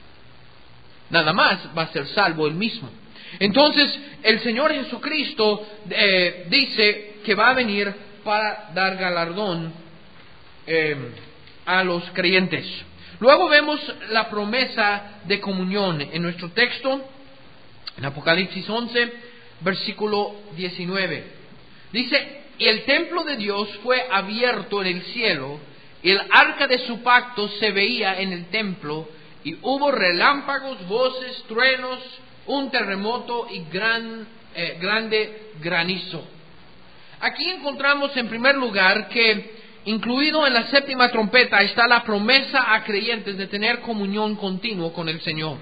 [SPEAKER 1] Nada más va a ser salvo él mismo. Entonces, el Señor Jesucristo eh, dice que va a venir para dar galardón eh, a los creyentes. Luego vemos la promesa de comunión en nuestro texto, en Apocalipsis once, versículo diecinueve. Dice: y el templo de Dios fue abierto en el cielo, y el arca de su pacto se veía en el templo, y hubo relámpagos, voces, truenos, un terremoto y gran, eh, grande granizo. Aquí encontramos en primer lugar que incluido en la séptima trompeta está la promesa a creyentes de tener comunión continua con el Señor.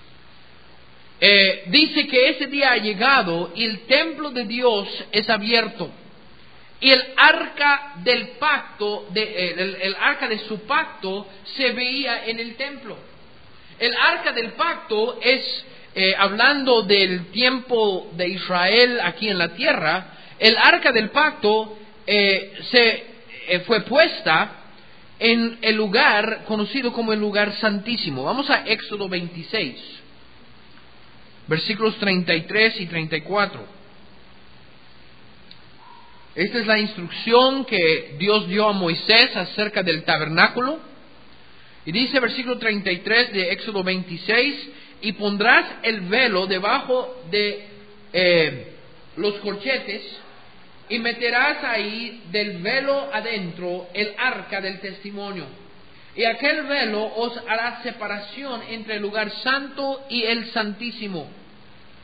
[SPEAKER 1] Eh, dice que ese día ha llegado y el templo de Dios es abierto. Y el arca del pacto, de, eh, el, el arca de su pacto se veía en el templo. El arca del pacto es, eh, hablando del tiempo de Israel aquí en la tierra, el arca del pacto eh, se eh, fue puesta en el lugar conocido como el lugar santísimo. Vamos a Éxodo veintiséis, versículos treinta y tres y treinta y cuatro. Esta es la instrucción que Dios dio a Moisés acerca del tabernáculo. Y dice versículo treinta y tres de Éxodo veintiséis: y pondrás el velo debajo de eh, los corchetes, y meterás ahí del velo adentro el arca del testimonio. Y aquel velo os hará separación entre el lugar santo y el santísimo.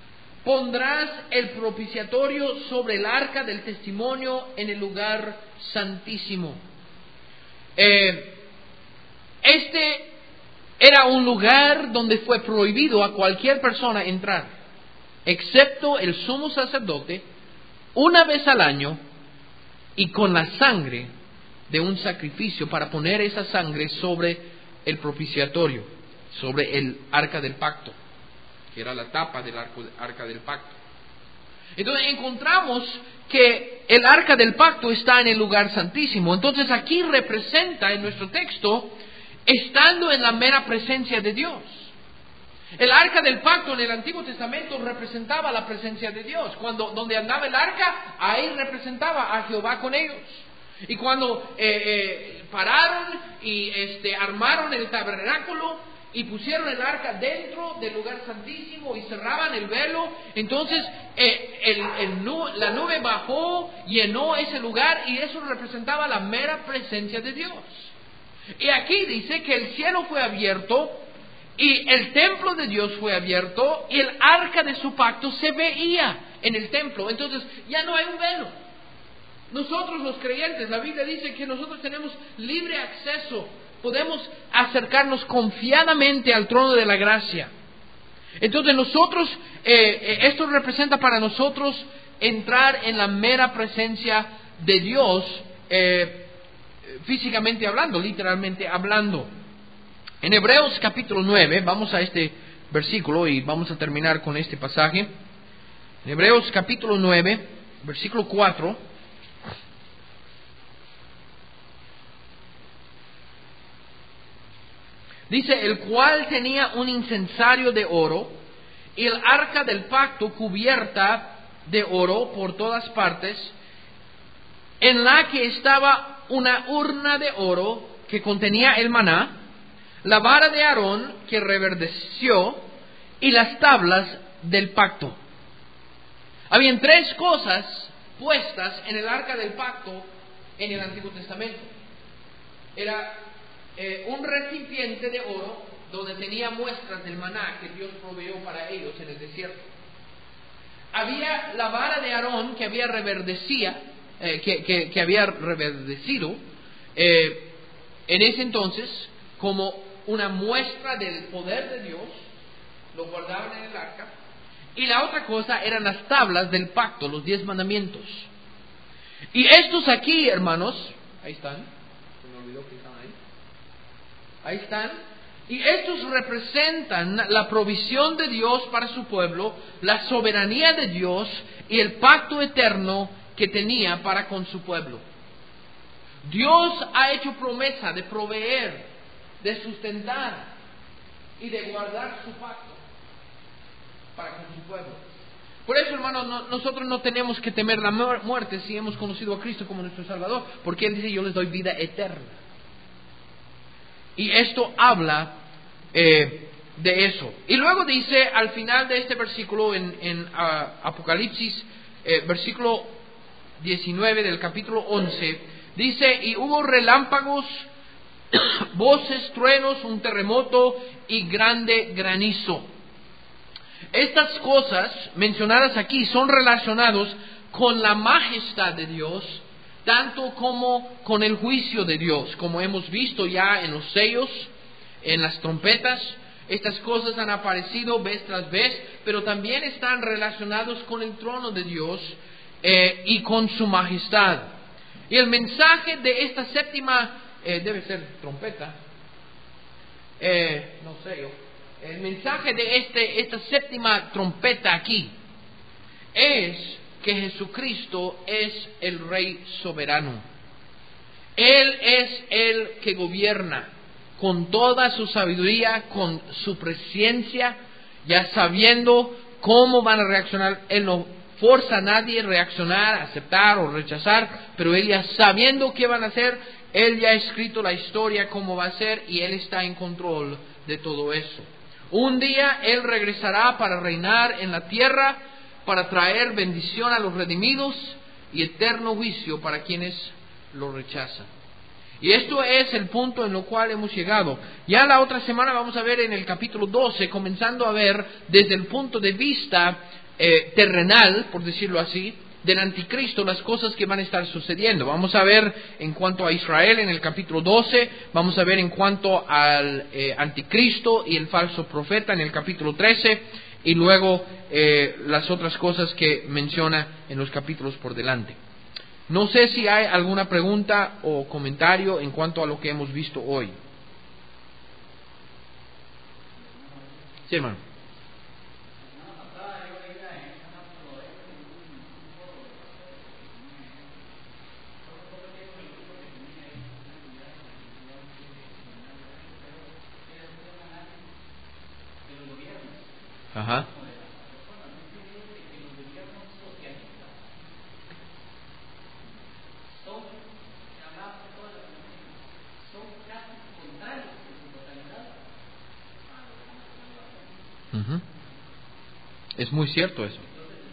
[SPEAKER 1] pondrás el propiciatorio sobre el arca del testimonio en el lugar santísimo. Eh, este era un lugar donde fue prohibido a cualquier persona entrar, excepto el sumo sacerdote, una vez al año, y con la sangre de un sacrificio, para poner esa sangre sobre el propiciatorio, sobre el arca del pacto, que era la tapa del arca del pacto. Entonces encontramos que el arca del pacto está en el lugar santísimo. Entonces aquí representa en nuestro texto estando en la mera presencia de Dios. El arca del pacto en el Antiguo Testamento representaba la presencia de Dios. Cuando donde andaba el arca, ahí representaba a Jehová con ellos. Y cuando eh, eh, pararon y este, armaron el tabernáculo y pusieron el arca dentro del lugar santísimo y cerraban el velo, entonces eh, el, el nu, la nube bajó, llenó ese lugar, y eso representaba la mera presencia de Dios. Y aquí dice que el cielo fue abierto y el templo de Dios fue abierto y el arca de su pacto se veía en el templo. Entonces ya no hay un velo. Nosotros los creyentes, la Biblia dice que nosotros tenemos libre acceso, podemos acercarnos confiadamente al trono de la gracia. Entonces nosotros, eh, esto representa para nosotros entrar en la mera presencia de Dios, eh, físicamente hablando, literalmente hablando. En Hebreos capítulo nueve, vamos a este versículo y vamos a terminar con este pasaje. En Hebreos capítulo nueve, versículo cuatro. Dice: el cual tenía un incensario de oro y el arca del pacto cubierta de oro por todas partes, en la que estaba una urna de oro que contenía el maná, la vara de Aarón que reverdeció y las tablas del pacto. Habían tres cosas puestas en el arca del pacto en el Antiguo Testamento. Era eh, un recipiente de oro donde tenía muestras del maná que Dios proveyó para ellos en el desierto. Había la vara de Aarón que había reverdecía, eh, que, que, que había reverdecido eh, en ese entonces como una muestra del poder de Dios, lo guardaban en el arca. Y la otra cosa eran las tablas del pacto, los diez mandamientos. Y estos aquí, hermanos, ahí están, se me olvidó que estaban ahí. Ahí están. Y estos representan la provisión de Dios para su pueblo, la soberanía de Dios y el pacto eterno que tenía para con su pueblo. Dios ha hecho promesa de proveer, de sustentar y de guardar su pacto para con su pueblo. Por eso, hermanos, no, nosotros no tenemos que temer la muerte si hemos conocido a Cristo como nuestro Salvador, porque Él dice: yo les doy vida eterna. Y esto habla eh, de eso. Y luego dice al final de este versículo en, en uh, Apocalipsis, eh, versículo diecinueve del capítulo once, dice: y hubo relámpagos, voces, truenos, un terremoto y grande granizo. Estas cosas mencionadas aquí son relacionadas con la majestad de Dios, tanto como con el juicio de Dios, como hemos visto ya en los sellos, en las trompetas. Estas cosas han aparecido vez tras vez, pero también están relacionados con el trono de Dios eh, y con su majestad. Y el mensaje de esta séptima, eh, debe ser trompeta, eh, no sé yo, el mensaje de este, esta séptima trompeta aquí es que Jesucristo es el Rey soberano. Él es el que gobierna con toda su sabiduría, con su presencia, ya sabiendo cómo van a reaccionar. Él no forza a nadie a reaccionar, aceptar o rechazar, pero Él ya sabiendo qué van a hacer, Él ya ha escrito la historia, cómo va a ser, y Él está en control de todo eso. Un día Él regresará para reinar en la tierra, para traer bendición a los redimidos y eterno juicio para quienes lo rechazan. Y esto es el punto en el cual hemos llegado. Ya la otra semana vamos a ver en el capítulo doce, comenzando a ver desde el punto de vista eh, terrenal, por decirlo así, del anticristo, las cosas que van a estar sucediendo. Vamos a ver en cuanto a Israel en el capítulo doce, vamos a ver en cuanto al eh, anticristo y el falso profeta en el capítulo trece, y luego eh, las otras cosas que menciona en los capítulos por delante. No sé si hay alguna pregunta o comentario en cuanto a lo que hemos visto hoy. Sí, hermano. Ajá. Uh-huh. Es muy cierto eso.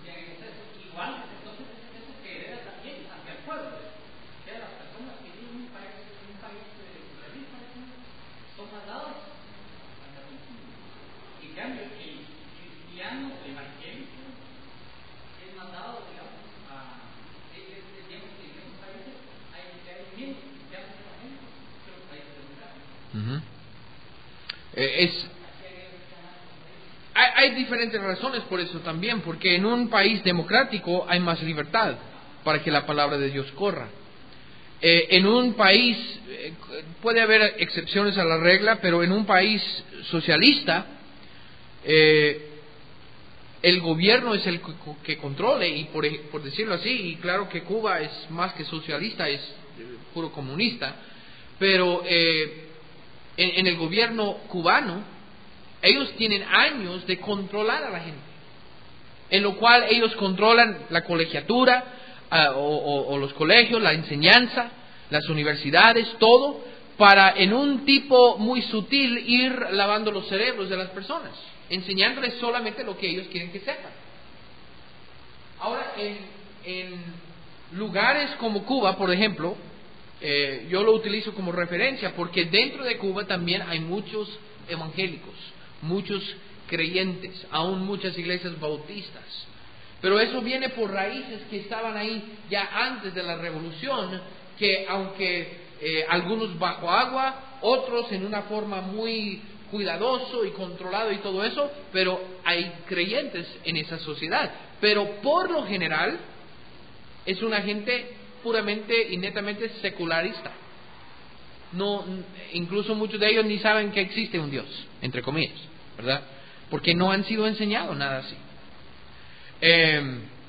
[SPEAKER 1] Uh-huh. Eh, es hay, hay diferentes razones por eso también, porque en un país democrático hay más libertad para que la palabra de Dios corra. Eh, en un país, eh, puede haber excepciones a la regla, pero en un país socialista, eh, el gobierno es el que, que controle, y por, por decirlo así, y claro que Cuba es más que socialista, es eh, puro comunista, pero eh, en, en el gobierno cubano, ellos tienen años de controlar a la gente, en lo cual ellos controlan la colegiatura, uh, o, o, o los colegios, la enseñanza, las universidades, todo, para en un tipo muy sutil ir lavando los cerebros de las personas, enseñándoles solamente lo que ellos quieren que sepan. Ahora, en, en lugares como Cuba, por ejemplo, eh, yo lo utilizo como referencia, porque dentro de Cuba también hay muchos evangélicos, muchos creyentes, aún muchas iglesias bautistas. Pero eso viene por raíces que estaban ahí ya antes de la revolución, que aunque eh, algunos bajo agua, otros en una forma muy cuidadoso y controlado y todo eso, pero hay creyentes en esa sociedad. Pero por lo general es una gente puramente y netamente secularista. No, incluso muchos de ellos ni saben que existe un Dios, entre comillas, ¿verdad? Porque no han sido enseñados nada así. Eh,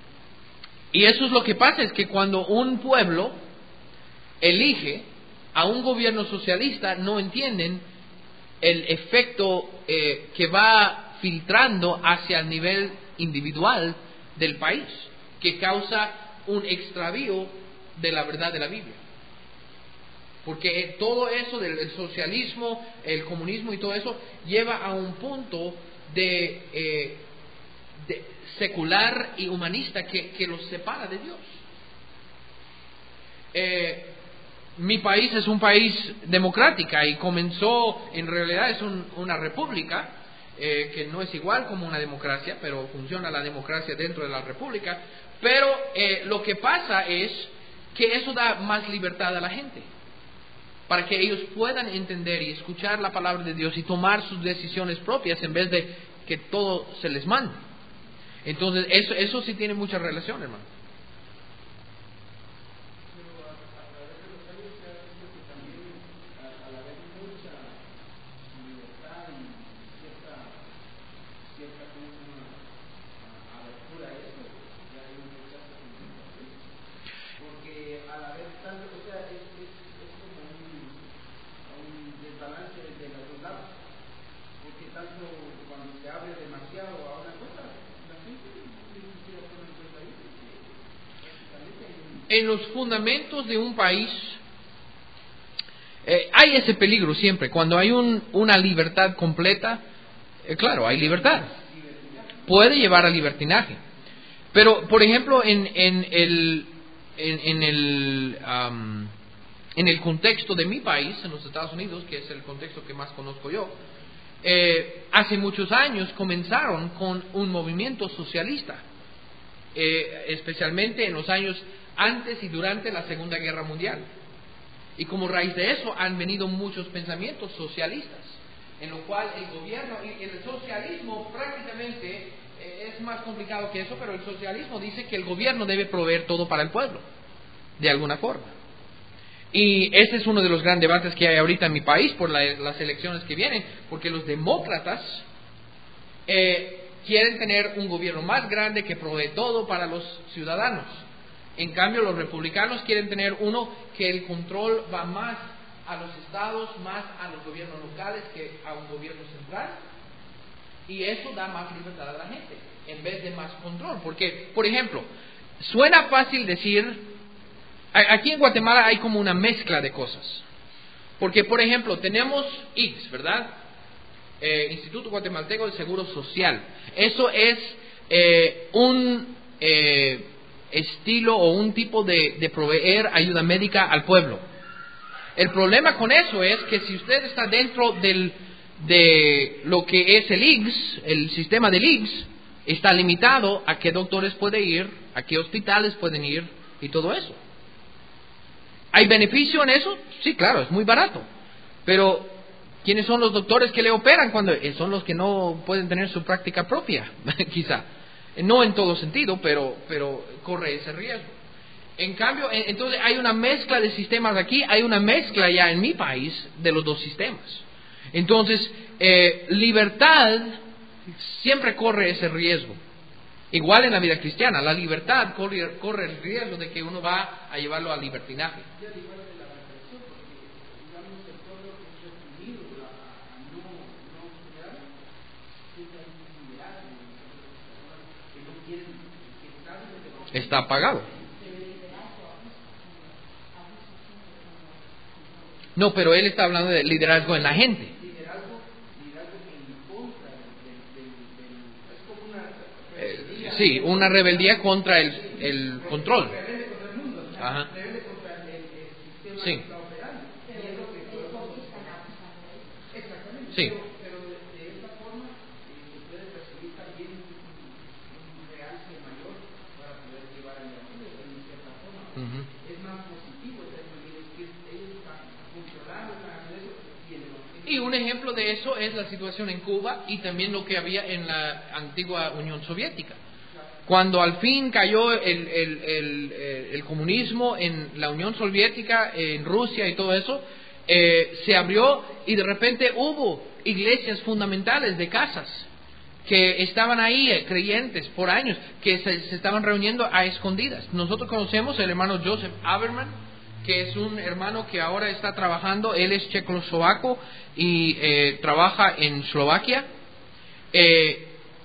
[SPEAKER 1] y eso es lo que pasa, es que cuando un pueblo elige a un gobierno socialista, no entienden el efecto eh, que va filtrando hacia el nivel individual del país, que causa un extravío de la verdad de la Biblia. Porque todo eso del socialismo, el comunismo y todo eso lleva a un punto de, eh, de secular y humanista que, que los separa de Dios. Eh, mi país es un país democrática y comenzó, en realidad es un, una república, eh, que no es igual como una democracia, pero funciona la democracia dentro de la república. Pero eh, lo que pasa es que eso da más libertad a la gente, para que ellos puedan entender y escuchar la palabra de Dios y tomar sus decisiones propias en vez de que todo se les mande. Entonces eso, eso sí tiene mucha relación, hermano. En los fundamentos de un país eh, hay ese peligro siempre. Cuando hay un, una libertad completa, eh, claro, hay libertad. Puede llevar a libertinaje. Pero, por ejemplo, en, en el, en, en el, um, en el contexto de mi país, en los Estados Unidos, que es el contexto que más conozco yo, eh, hace muchos años comenzaron con un movimiento socialista. eh, especialmente en los años antes y durante la Segunda Guerra Mundial. Y como raíz de eso han venido muchos pensamientos socialistas, en lo cual el gobierno, y el socialismo prácticamente eh, es más complicado que eso, pero el socialismo dice que el gobierno debe proveer todo para el pueblo, de alguna forma. Y ese es uno de los grandes debates que hay ahorita en mi país por la, las elecciones que vienen, porque los demócratas eh, quieren tener un gobierno más grande que provee todo para los ciudadanos. En cambio, los republicanos quieren tener uno que el control va más a los estados, más a los gobiernos locales que a un gobierno central. Y eso da más libertad a la gente, en vez de más control. Porque, por ejemplo, suena fácil decir... Aquí en Guatemala hay como una mezcla de cosas. Porque, por ejemplo, tenemos I G S, ¿verdad? Eh, Instituto Guatemalteco de Seguro Social. Eso es eh, un eh, estilo o un tipo de, de proveer ayuda médica al pueblo. El problema con eso es que si usted está dentro del, de lo que es el I G S, el sistema del I G S, está limitado a qué doctores puede ir, a qué hospitales pueden ir y todo eso. ¿Hay beneficio en eso? Sí, claro, es muy barato. Pero, ¿quiénes son los doctores que le operan cuando son los que no pueden tener su práctica propia? Quizá. No en todo sentido, pero, pero corre ese riesgo. En cambio, entonces hay una mezcla de sistemas aquí, hay una mezcla ya en mi país de los dos sistemas. Entonces, eh, libertad siempre corre ese riesgo. Igual en la vida cristiana, la libertad corre, corre el riesgo de que uno va a llevarlo al libertinaje. Está pagado. No, pero él está hablando de liderazgo en la gente. Sí, una rebeldía contra el, el control. Ajá. Sí. Sí. Uh-huh. Y un ejemplo de eso es la situación en Cuba y también lo que había en la antigua Unión Soviética. Cuando al fin cayó el, el, el, el comunismo en la Unión Soviética, en Rusia y todo eso, eh, se abrió y de repente hubo iglesias fundamentales de casas que estaban ahí, eh, creyentes por años, que se, se estaban reuniendo a escondidas. Nosotros conocemos al hermano Joseph Haberman, que es un hermano que ahora está trabajando, él es checoslovaco y eh, trabaja en Eslovaquia. Eh,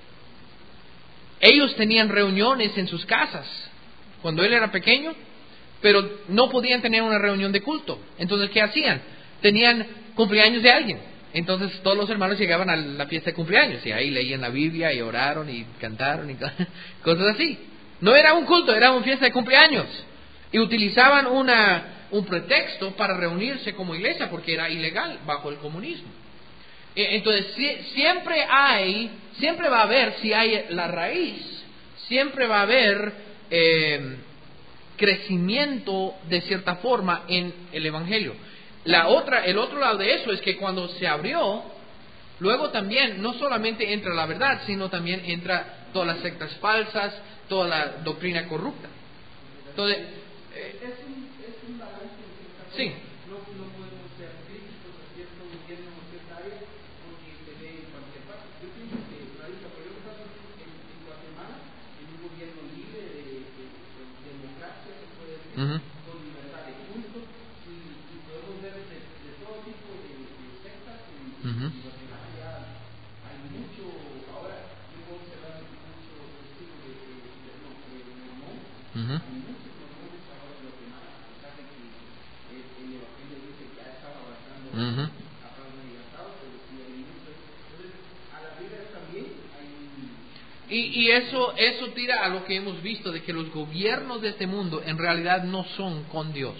[SPEAKER 1] ellos tenían reuniones en sus casas cuando él era pequeño, pero no podían tener una reunión de culto. Entonces, ¿qué hacían? Tenían cumpleaños de alguien. Entonces, todos los hermanos llegaban a la fiesta de cumpleaños y ahí leían la Biblia y oraron y cantaron y cosas así. No era un culto, era una fiesta de cumpleaños. Y utilizaban una, un pretexto para reunirse como iglesia porque era ilegal bajo el comunismo. Entonces, siempre hay, siempre va a haber, si hay la raíz, siempre va a haber eh, crecimiento de cierta forma en el Evangelio. La otra, el otro lado de eso es que cuando se abrió, luego también no solamente entra la verdad, sino también entra todas las sectas falsas, toda la doctrina corrupta. Entonces, eh, es un, es un balance. Sí. No, no podemos ser críticos a cierto gobierno o cierta área porque se ve en cualquier parte. Yo pienso que ahorita, por ejemplo, en, en Guatemala, en un gobierno libre de, de, de, de democracia, se puede decir, uh-huh. con libertad de culto, y, y podemos ver de, de todo tipo de, de sectas en, uh-huh. en Guatemala. Ya hay mucho, ahora yo puedo observar mucho estilo de, de, de, no, de mormón, uh-huh. hay muchos mormones ahora en Guatemala, a pesar de que el, el Evangelio dice que ya estaba avanzando uh-huh. a Pablo y Gastado, pero sí hay muchos. Entonces, a la Biblia también hay un... Y, y eso, eso tira a lo que hemos visto, de que los gobiernos de este mundo en realidad no son con Dios.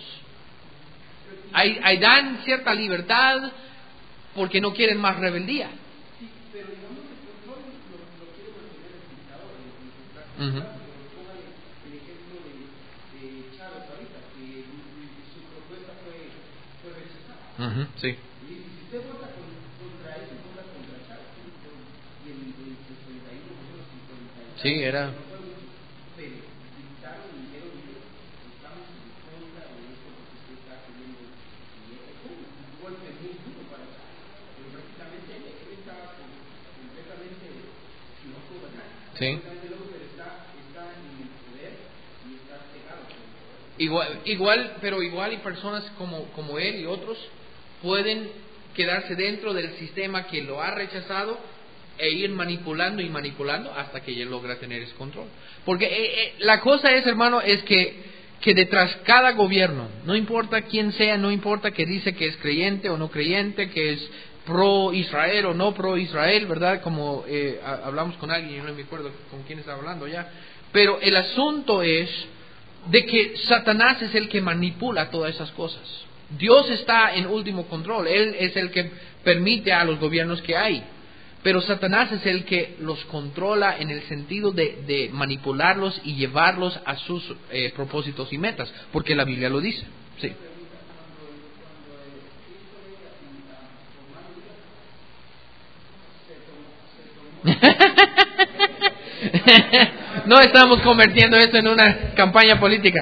[SPEAKER 1] Hay, hay dan cierta libertad porque no quieren más rebeldía. Sí, pero digamos que el control lo, lo quiere mantener el dictador. Uh-huh. Uh-huh, sí. Sí, era. Sí. Igual, igual, pero igual y personas como, como él y otros pueden quedarse dentro del sistema que lo ha rechazado e ir manipulando y manipulando hasta que él logra tener ese control. Porque eh, eh, la cosa es, hermano, es que, que detrás cada gobierno, no importa quién sea, no importa que dice que es creyente o no creyente, que es pro Israel o no pro Israel, ¿verdad? Como eh, hablamos con alguien, yo no me acuerdo con quién estaba hablando ya, pero el asunto es de que Satanás es el que manipula todas esas cosas. Dios está en último control, Él es el que permite a los gobiernos que hay, pero Satanás es el que los controla en el sentido de, de manipularlos y llevarlos a sus eh, propósitos y metas, porque la Biblia lo dice. Sí. No estamos convirtiendo esto en una campaña política.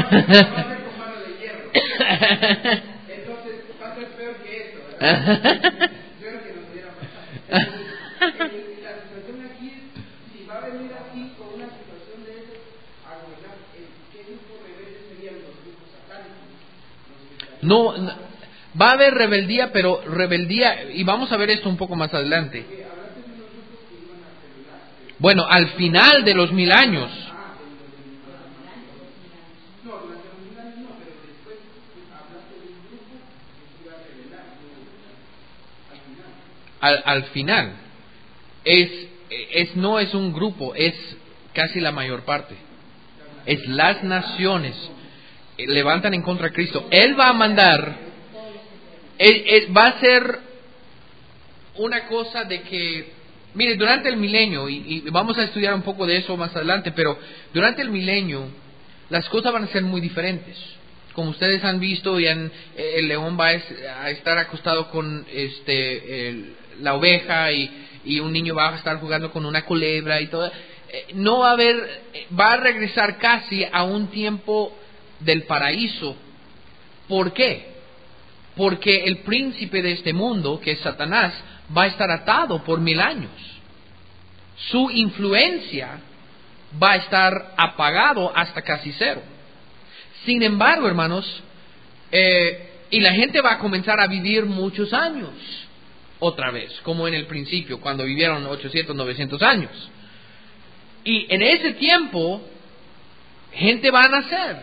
[SPEAKER 1] Entonces va a ser peor que eso, ¿verdad? Yo creo que nos pudiera pasar. La situación aquí es, si va a venir aquí con una situación de eso, a gobernar, ¿qué grupo rebelde serían los grupos satánicos? No, no, va a haber rebeldía, pero rebeldía, y vamos a ver esto un poco más adelante. Bueno, al final de los mil años. Al, al final es, es no es un grupo, es casi la mayor parte. Es las naciones levantan en contra de Cristo. Él va a mandar, él, él va a ser una cosa de que, mire, durante el milenio, y, y vamos a estudiar un poco de eso más adelante, pero durante el milenio las cosas van a ser muy diferentes. Como ustedes han visto, y han, el león va a estar acostado con este el, la oveja, y, y un niño va a estar jugando con una culebra y todo. No va a haber, va a regresar casi a un tiempo del paraíso. ¿Por qué? Porque el príncipe de este mundo, que es Satanás, va a estar atado por mil años. Su influencia va a estar apagado hasta casi cero. Sin embargo, hermanos, eh, y la gente va a comenzar a vivir muchos años otra vez, como en el principio, cuando vivieron ochocientos, novecientos años. Y en ese tiempo, gente va a nacer.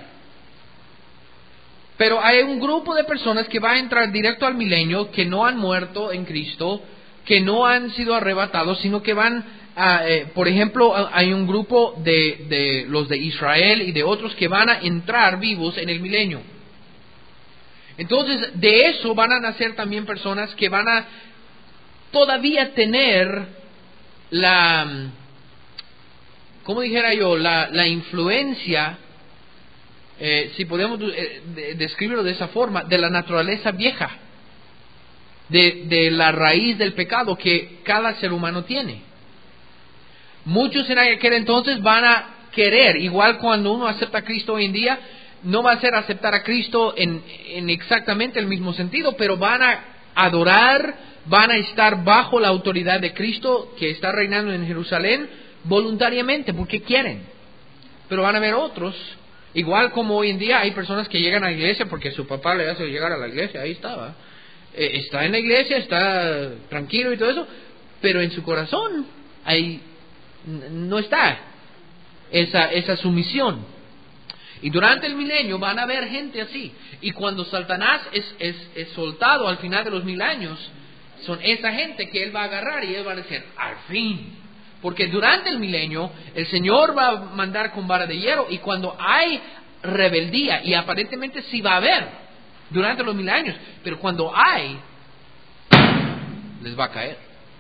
[SPEAKER 1] Pero hay un grupo de personas que va a entrar directo al milenio, que no han muerto en Cristo, que no han sido arrebatados, sino que van a, eh, por ejemplo, hay un grupo de, de los de Israel y de otros que van a entrar vivos en el milenio. Entonces, de eso van a nacer también personas que van a todavía tener la, ¿cómo dijera yo? La, la influencia, eh, si podemos eh, de, describirlo de esa forma, de la naturaleza vieja, de, de la raíz del pecado que cada ser humano tiene. Muchos en aquel entonces van a querer, igual cuando uno acepta a Cristo hoy en día, no va a ser aceptar a Cristo en, en exactamente el mismo sentido, pero van a adorar, van a estar bajo la autoridad de Cristo que está reinando en Jerusalén voluntariamente, porque quieren. Pero van a haber otros, igual como hoy en día hay personas que llegan a la iglesia porque su papá le hace llegar a la iglesia, ahí estaba, eh, está en la iglesia, está tranquilo y todo eso, pero en su corazón hay, no está esa, esa sumisión. Y durante el milenio van a haber gente así. Y cuando Satanás es, es, es soltado al final de los mil años, son esa gente que él va a agarrar y él va a decir, al fin. Porque durante el milenio el Señor va a mandar con vara de hierro, y cuando hay rebeldía, y aparentemente sí va a haber durante los mil años, pero cuando hay, les va a caer.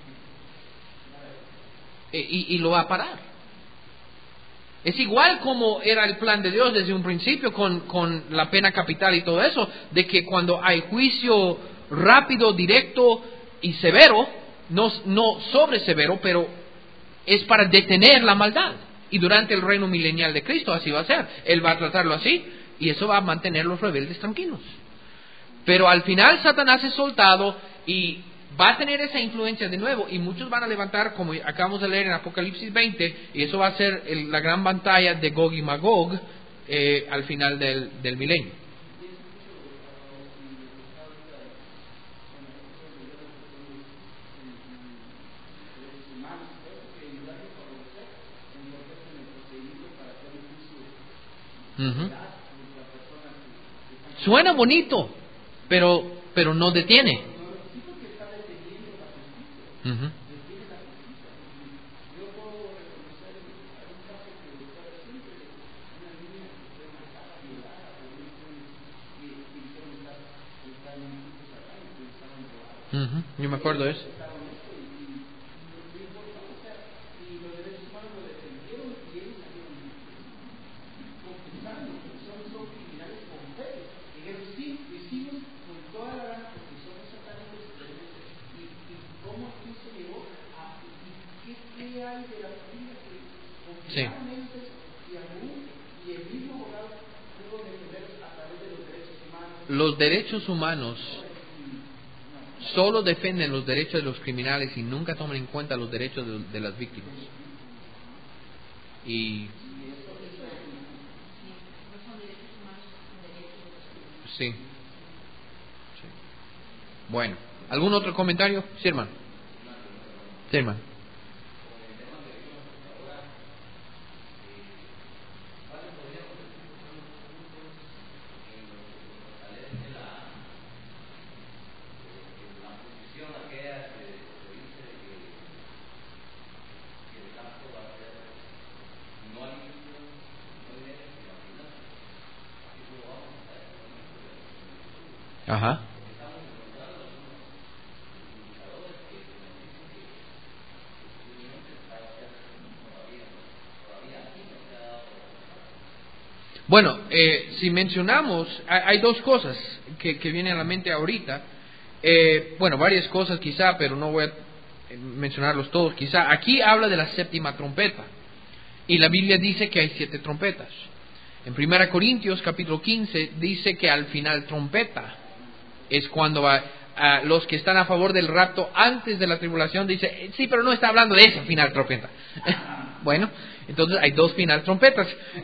[SPEAKER 1] Y, y, y lo va a parar. Es igual como era el plan de Dios desde un principio con, con la pena capital y todo eso, de que cuando hay juicio rápido, directo y severo, no, no sobre severo, pero es para detener la maldad. Y durante el reino milenial de Cristo así va a ser. Él va a tratarlo así y eso va a mantener los rebeldes tranquilos. Pero al final Satanás es soltado y va a tener esa influencia de nuevo, y muchos van a levantar, como acabamos de leer en Apocalipsis veinte, y eso va a ser el, la gran batalla de Gog y Magog eh, al final del, del milenio. Uh-huh. Suena bonito, pero, pero no detiene. Uh-huh. Uh-huh. Yo me acuerdo de eso. Sí. Los derechos humanos solo defienden los derechos de los criminales y nunca toman en cuenta los derechos de, de las víctimas. Y sí. Sí. Bueno, ¿algún otro comentario? Sí, hermano. Sí, hermano. Ajá. Bueno, eh, si mencionamos, hay, hay dos cosas que, que vienen a la mente ahorita. Eh, bueno, varias cosas quizá, pero no voy a mencionarlos todos. Quizá aquí habla de la séptima trompeta. Y la Biblia dice que hay siete trompetas. En Primera Corintios capítulo quince dice que al final trompeta es cuando va, uh, los que están a favor del rapto antes de la tribulación dice, sí, pero no está hablando de esa final trompeta. Bueno, entonces hay dos final trompetas.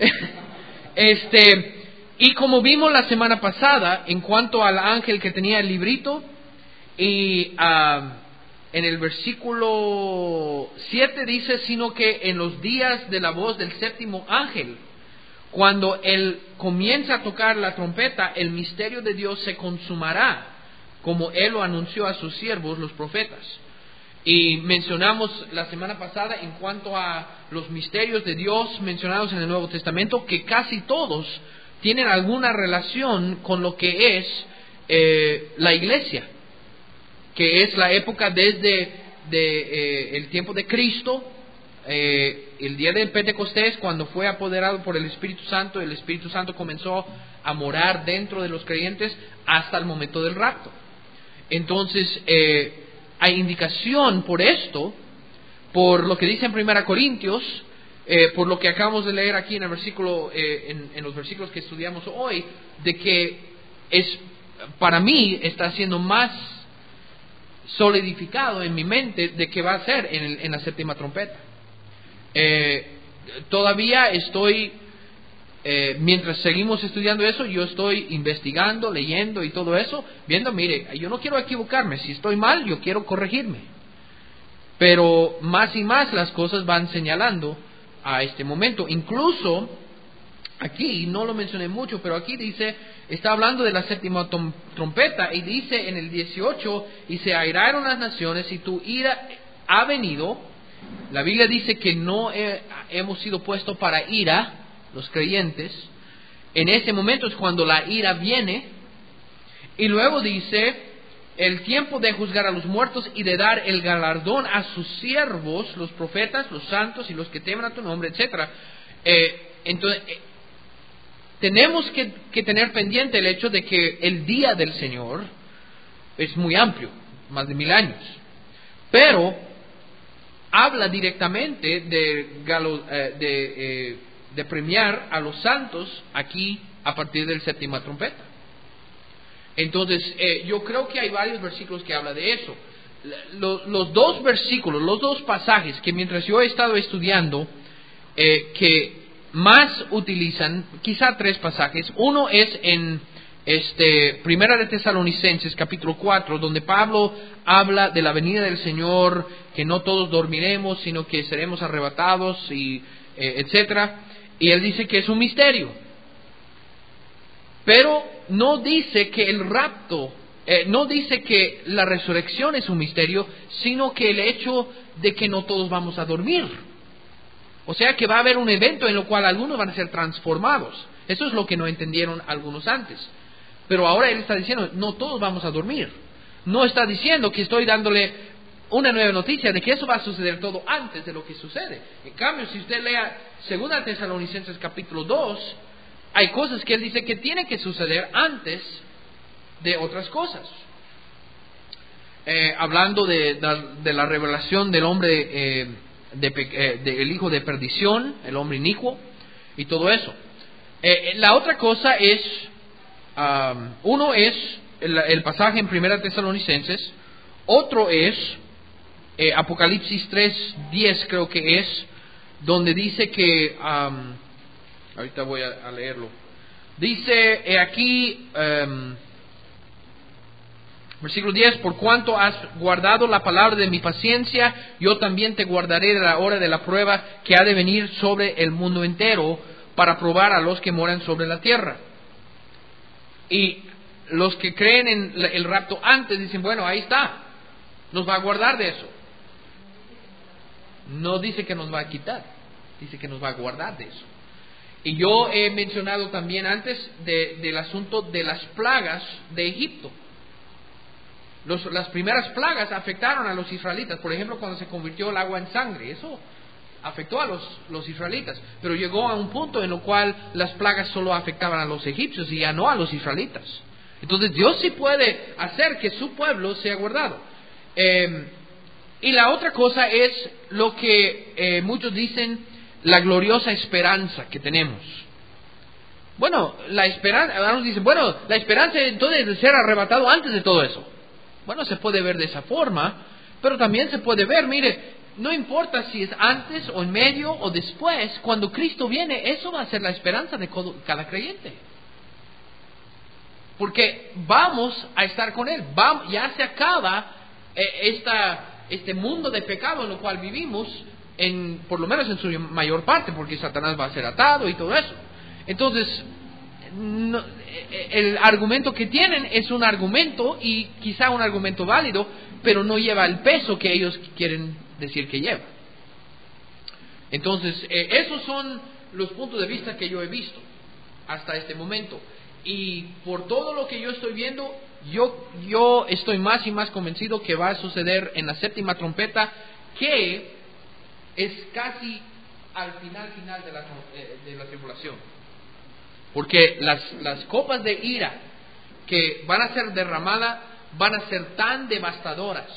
[SPEAKER 1] Este, y como vimos la semana pasada, en cuanto al ángel que tenía el librito, y uh, en el versículo siete dice, sino que en los días de la voz del séptimo ángel, cuando él comienza a tocar la trompeta, el misterio de Dios se consumará, como él lo anunció a sus siervos, los profetas. Y mencionamos la semana pasada en cuanto a los misterios de Dios mencionados en el Nuevo Testamento, que casi todos tienen alguna relación con lo que es eh, la iglesia, que es la época desde de, eh, el tiempo de Cristo, eh, el día del Pentecostés, cuando fue apoderado por el Espíritu Santo, el Espíritu Santo comenzó a morar dentro de los creyentes hasta el momento del rapto. Entonces, eh, hay indicación por esto, por lo que dice en Primera Corintios, eh, por lo que acabamos de leer aquí en el versículo, eh, en, en los versículos que estudiamos hoy, de que es, para mí, está siendo más solidificado en mi mente de que va a ser en, el, en la séptima trompeta. Eh, todavía estoy, eh, mientras seguimos estudiando eso, yo estoy investigando, leyendo y todo eso, viendo, mire, yo no quiero equivocarme, si estoy mal, yo quiero corregirme. Pero más y más las cosas van señalando a este momento. Incluso, aquí, no lo mencioné mucho, pero aquí dice, está hablando de la séptima tom- trompeta, y dice en el dieciocho, y se airaron las naciones, y tu ira ha venido. La Biblia dice que no he, hemos sido puestos para ira, los creyentes. En ese momento es cuando la ira viene. Y luego dice, el tiempo de juzgar a los muertos y de dar el galardón a sus siervos, los profetas, los santos y los que temen a tu nombre, etcétera. Eh, entonces, eh, tenemos que, que tener pendiente el hecho de que el día del Señor es muy amplio, más de mil años. Pero habla directamente de, galo, eh, de, eh, de premiar a los santos aquí a partir del séptima trompeta. Entonces, eh, yo creo que hay varios versículos que habla de eso. Los, los dos versículos, los dos pasajes que mientras yo he estado estudiando, eh, que más utilizan, quizá tres pasajes. Uno es en este Primera de Tesalonicenses, capítulo cuatro, donde Pablo habla de la venida del Señor, que no todos dormiremos, sino que seremos arrebatados, y eh, etcétera. Y él dice que es un misterio. Pero no dice que el rapto, eh, no dice que la resurrección es un misterio, sino que el hecho de que no todos vamos a dormir. O sea que va a haber un evento en el cual algunos van a ser transformados. Eso es lo que no entendieron algunos antes. Pero ahora él está diciendo, no todos vamos a dormir. No está diciendo que estoy dándole una nueva noticia de que eso va a suceder todo antes de lo que sucede. En cambio, si usted lea Segunda Tesalonicenses capítulo dos, hay cosas que él dice que tienen que suceder antes de otras cosas. Eh, hablando de, de, de la revelación del hombre, eh, de, eh, del hijo de perdición, el hombre inicuo, y todo eso. Eh, la otra cosa es, um, uno es el, el pasaje en Primera Tesalonicenses, otro es eh, Apocalipsis tres diez, creo que es, donde dice que... Um, Ahorita voy a, a leerlo. Dice eh, aquí, um, versículo diez, por cuanto has guardado la palabra de mi paciencia, yo también te guardaré de la hora de la prueba que ha de venir sobre el mundo entero para probar a los que moran sobre la tierra. Y los que creen en el rapto antes dicen, bueno, ahí está, nos va a guardar de eso. No dice que nos va a quitar, dice que nos va a guardar de eso. Y yo he mencionado también antes de, del asunto de las plagas de Egipto. Los, las primeras plagas afectaron a los israelitas. Por ejemplo, cuando se convirtió el agua en sangre, eso afectó a los, los israelitas. Pero llegó a un punto en el cual las plagas solo afectaban a los egipcios y ya no a los israelitas. Entonces Dios sí puede hacer que su pueblo sea guardado. Eh, y la otra cosa es lo que eh, muchos dicen, la gloriosa esperanza que tenemos. Bueno, la esperanza, algunos dicen, bueno, la esperanza entonces de ser arrebatado antes de todo eso. Bueno, se puede ver de esa forma, pero también se puede ver, mire, no importa si es antes o en medio o después, cuando Cristo viene, eso va a ser la esperanza de cada creyente. Porque vamos a estar con Él, vamos, ya se acaba eh, esta, este mundo de pecado en el cual vivimos, en, por lo menos en su mayor parte, porque Satanás va a ser atado y todo eso. Entonces, no, el argumento que tienen es un argumento, y quizá un argumento válido, pero no lleva el peso que ellos quieren decir que lleva. Entonces, eh, esos son los puntos de vista que yo he visto hasta este momento. Y por todo lo que yo estoy viendo, yo, yo estoy más y más convencido que va a suceder en la séptima trompeta, que es casi al final final de la, de la tribulación. Porque las, las copas de ira que van a ser derramadas van a ser tan devastadoras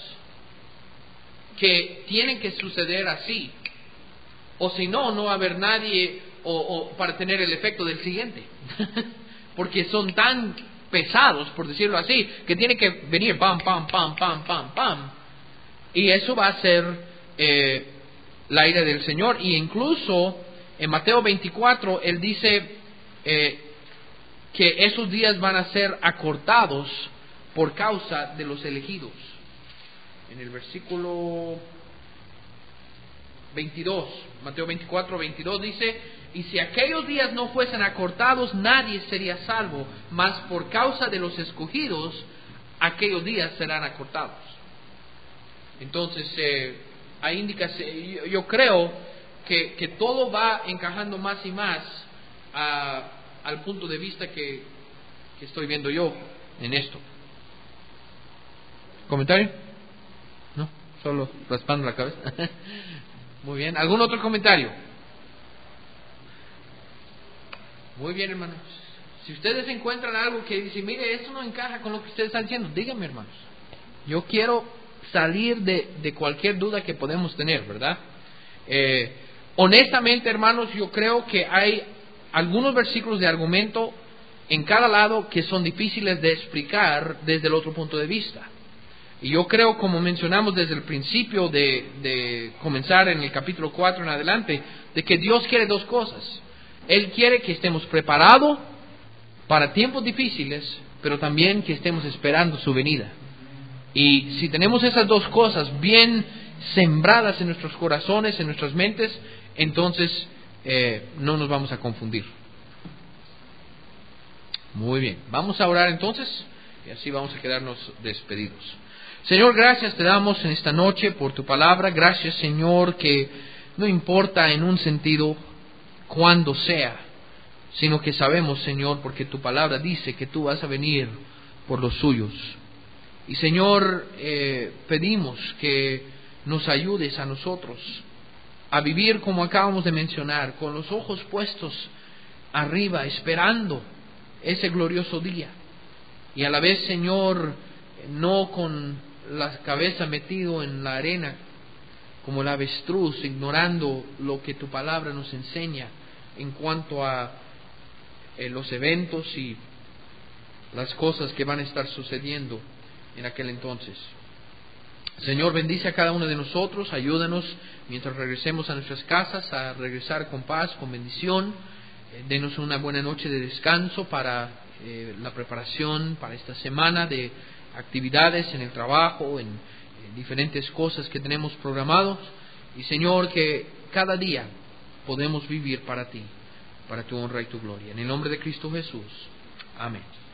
[SPEAKER 1] que tienen que suceder así. O si no, no va a haber nadie o, o para tener el efecto del siguiente. Porque son tan pesados, por decirlo así, que tiene que venir pam, pam, pam, pam, pam, pam. Y eso va a ser... Eh, la ira del Señor. Y incluso en Mateo veinticuatro él dice eh, que esos días van a ser acortados por causa de los elegidos. En el versículo veintidós, Mateo veinticuatro, veintidós dice, y si aquellos días no fuesen acortados, nadie sería salvo, mas por causa de los escogidos aquellos días serán acortados. Entonces eh, ahí indica, yo, yo creo que, que todo va encajando más y más a, al punto de vista que, que estoy viendo yo en esto. ¿Comentario? ¿No? Solo raspando la cabeza. Muy bien. ¿Algún otro comentario? Muy bien, hermanos. Si ustedes encuentran algo que dice, mire, esto no encaja con lo que ustedes están diciendo, díganme, hermanos. Yo quiero salir de, de cualquier duda que podemos tener, ¿verdad? Eh, honestamente, hermanos, yo creo que hay algunos versículos de argumento en cada lado que son difíciles de explicar desde el otro punto de vista. Y yo creo, como mencionamos desde el principio de, de comenzar en el capítulo cuatro en adelante, de que Dios quiere dos cosas. Él quiere que estemos preparados para tiempos difíciles, pero también que estemos esperando su venida. Y si tenemos esas dos cosas bien sembradas en nuestros corazones, en nuestras mentes, entonces eh, no nos vamos a confundir. Muy bien, vamos a orar entonces y así vamos a quedarnos despedidos. Señor, gracias te damos en esta noche por tu palabra. Gracias, Señor, que no importa en un sentido cuándo sea, sino que sabemos, Señor, porque tu palabra dice que tú vas a venir por los suyos. Y, Señor, eh, pedimos que nos ayudes a nosotros a vivir como acabamos de mencionar, con los ojos puestos arriba, esperando ese glorioso día. Y a la vez, Señor, no con la cabeza metido en la arena como el avestruz, ignorando lo que tu palabra nos enseña en cuanto a eh, los eventos y las cosas que van a estar sucediendo en aquel entonces. Señor, bendice a cada uno de nosotros, ayúdanos mientras regresemos a nuestras casas a regresar con paz, con bendición. Eh, denos una buena noche de descanso para eh, la preparación para esta semana de actividades en el trabajo, en, en diferentes cosas que tenemos programados. Y, Señor, que cada día podemos vivir para ti, para tu honra y tu gloria. En el nombre de Cristo Jesús. Amén.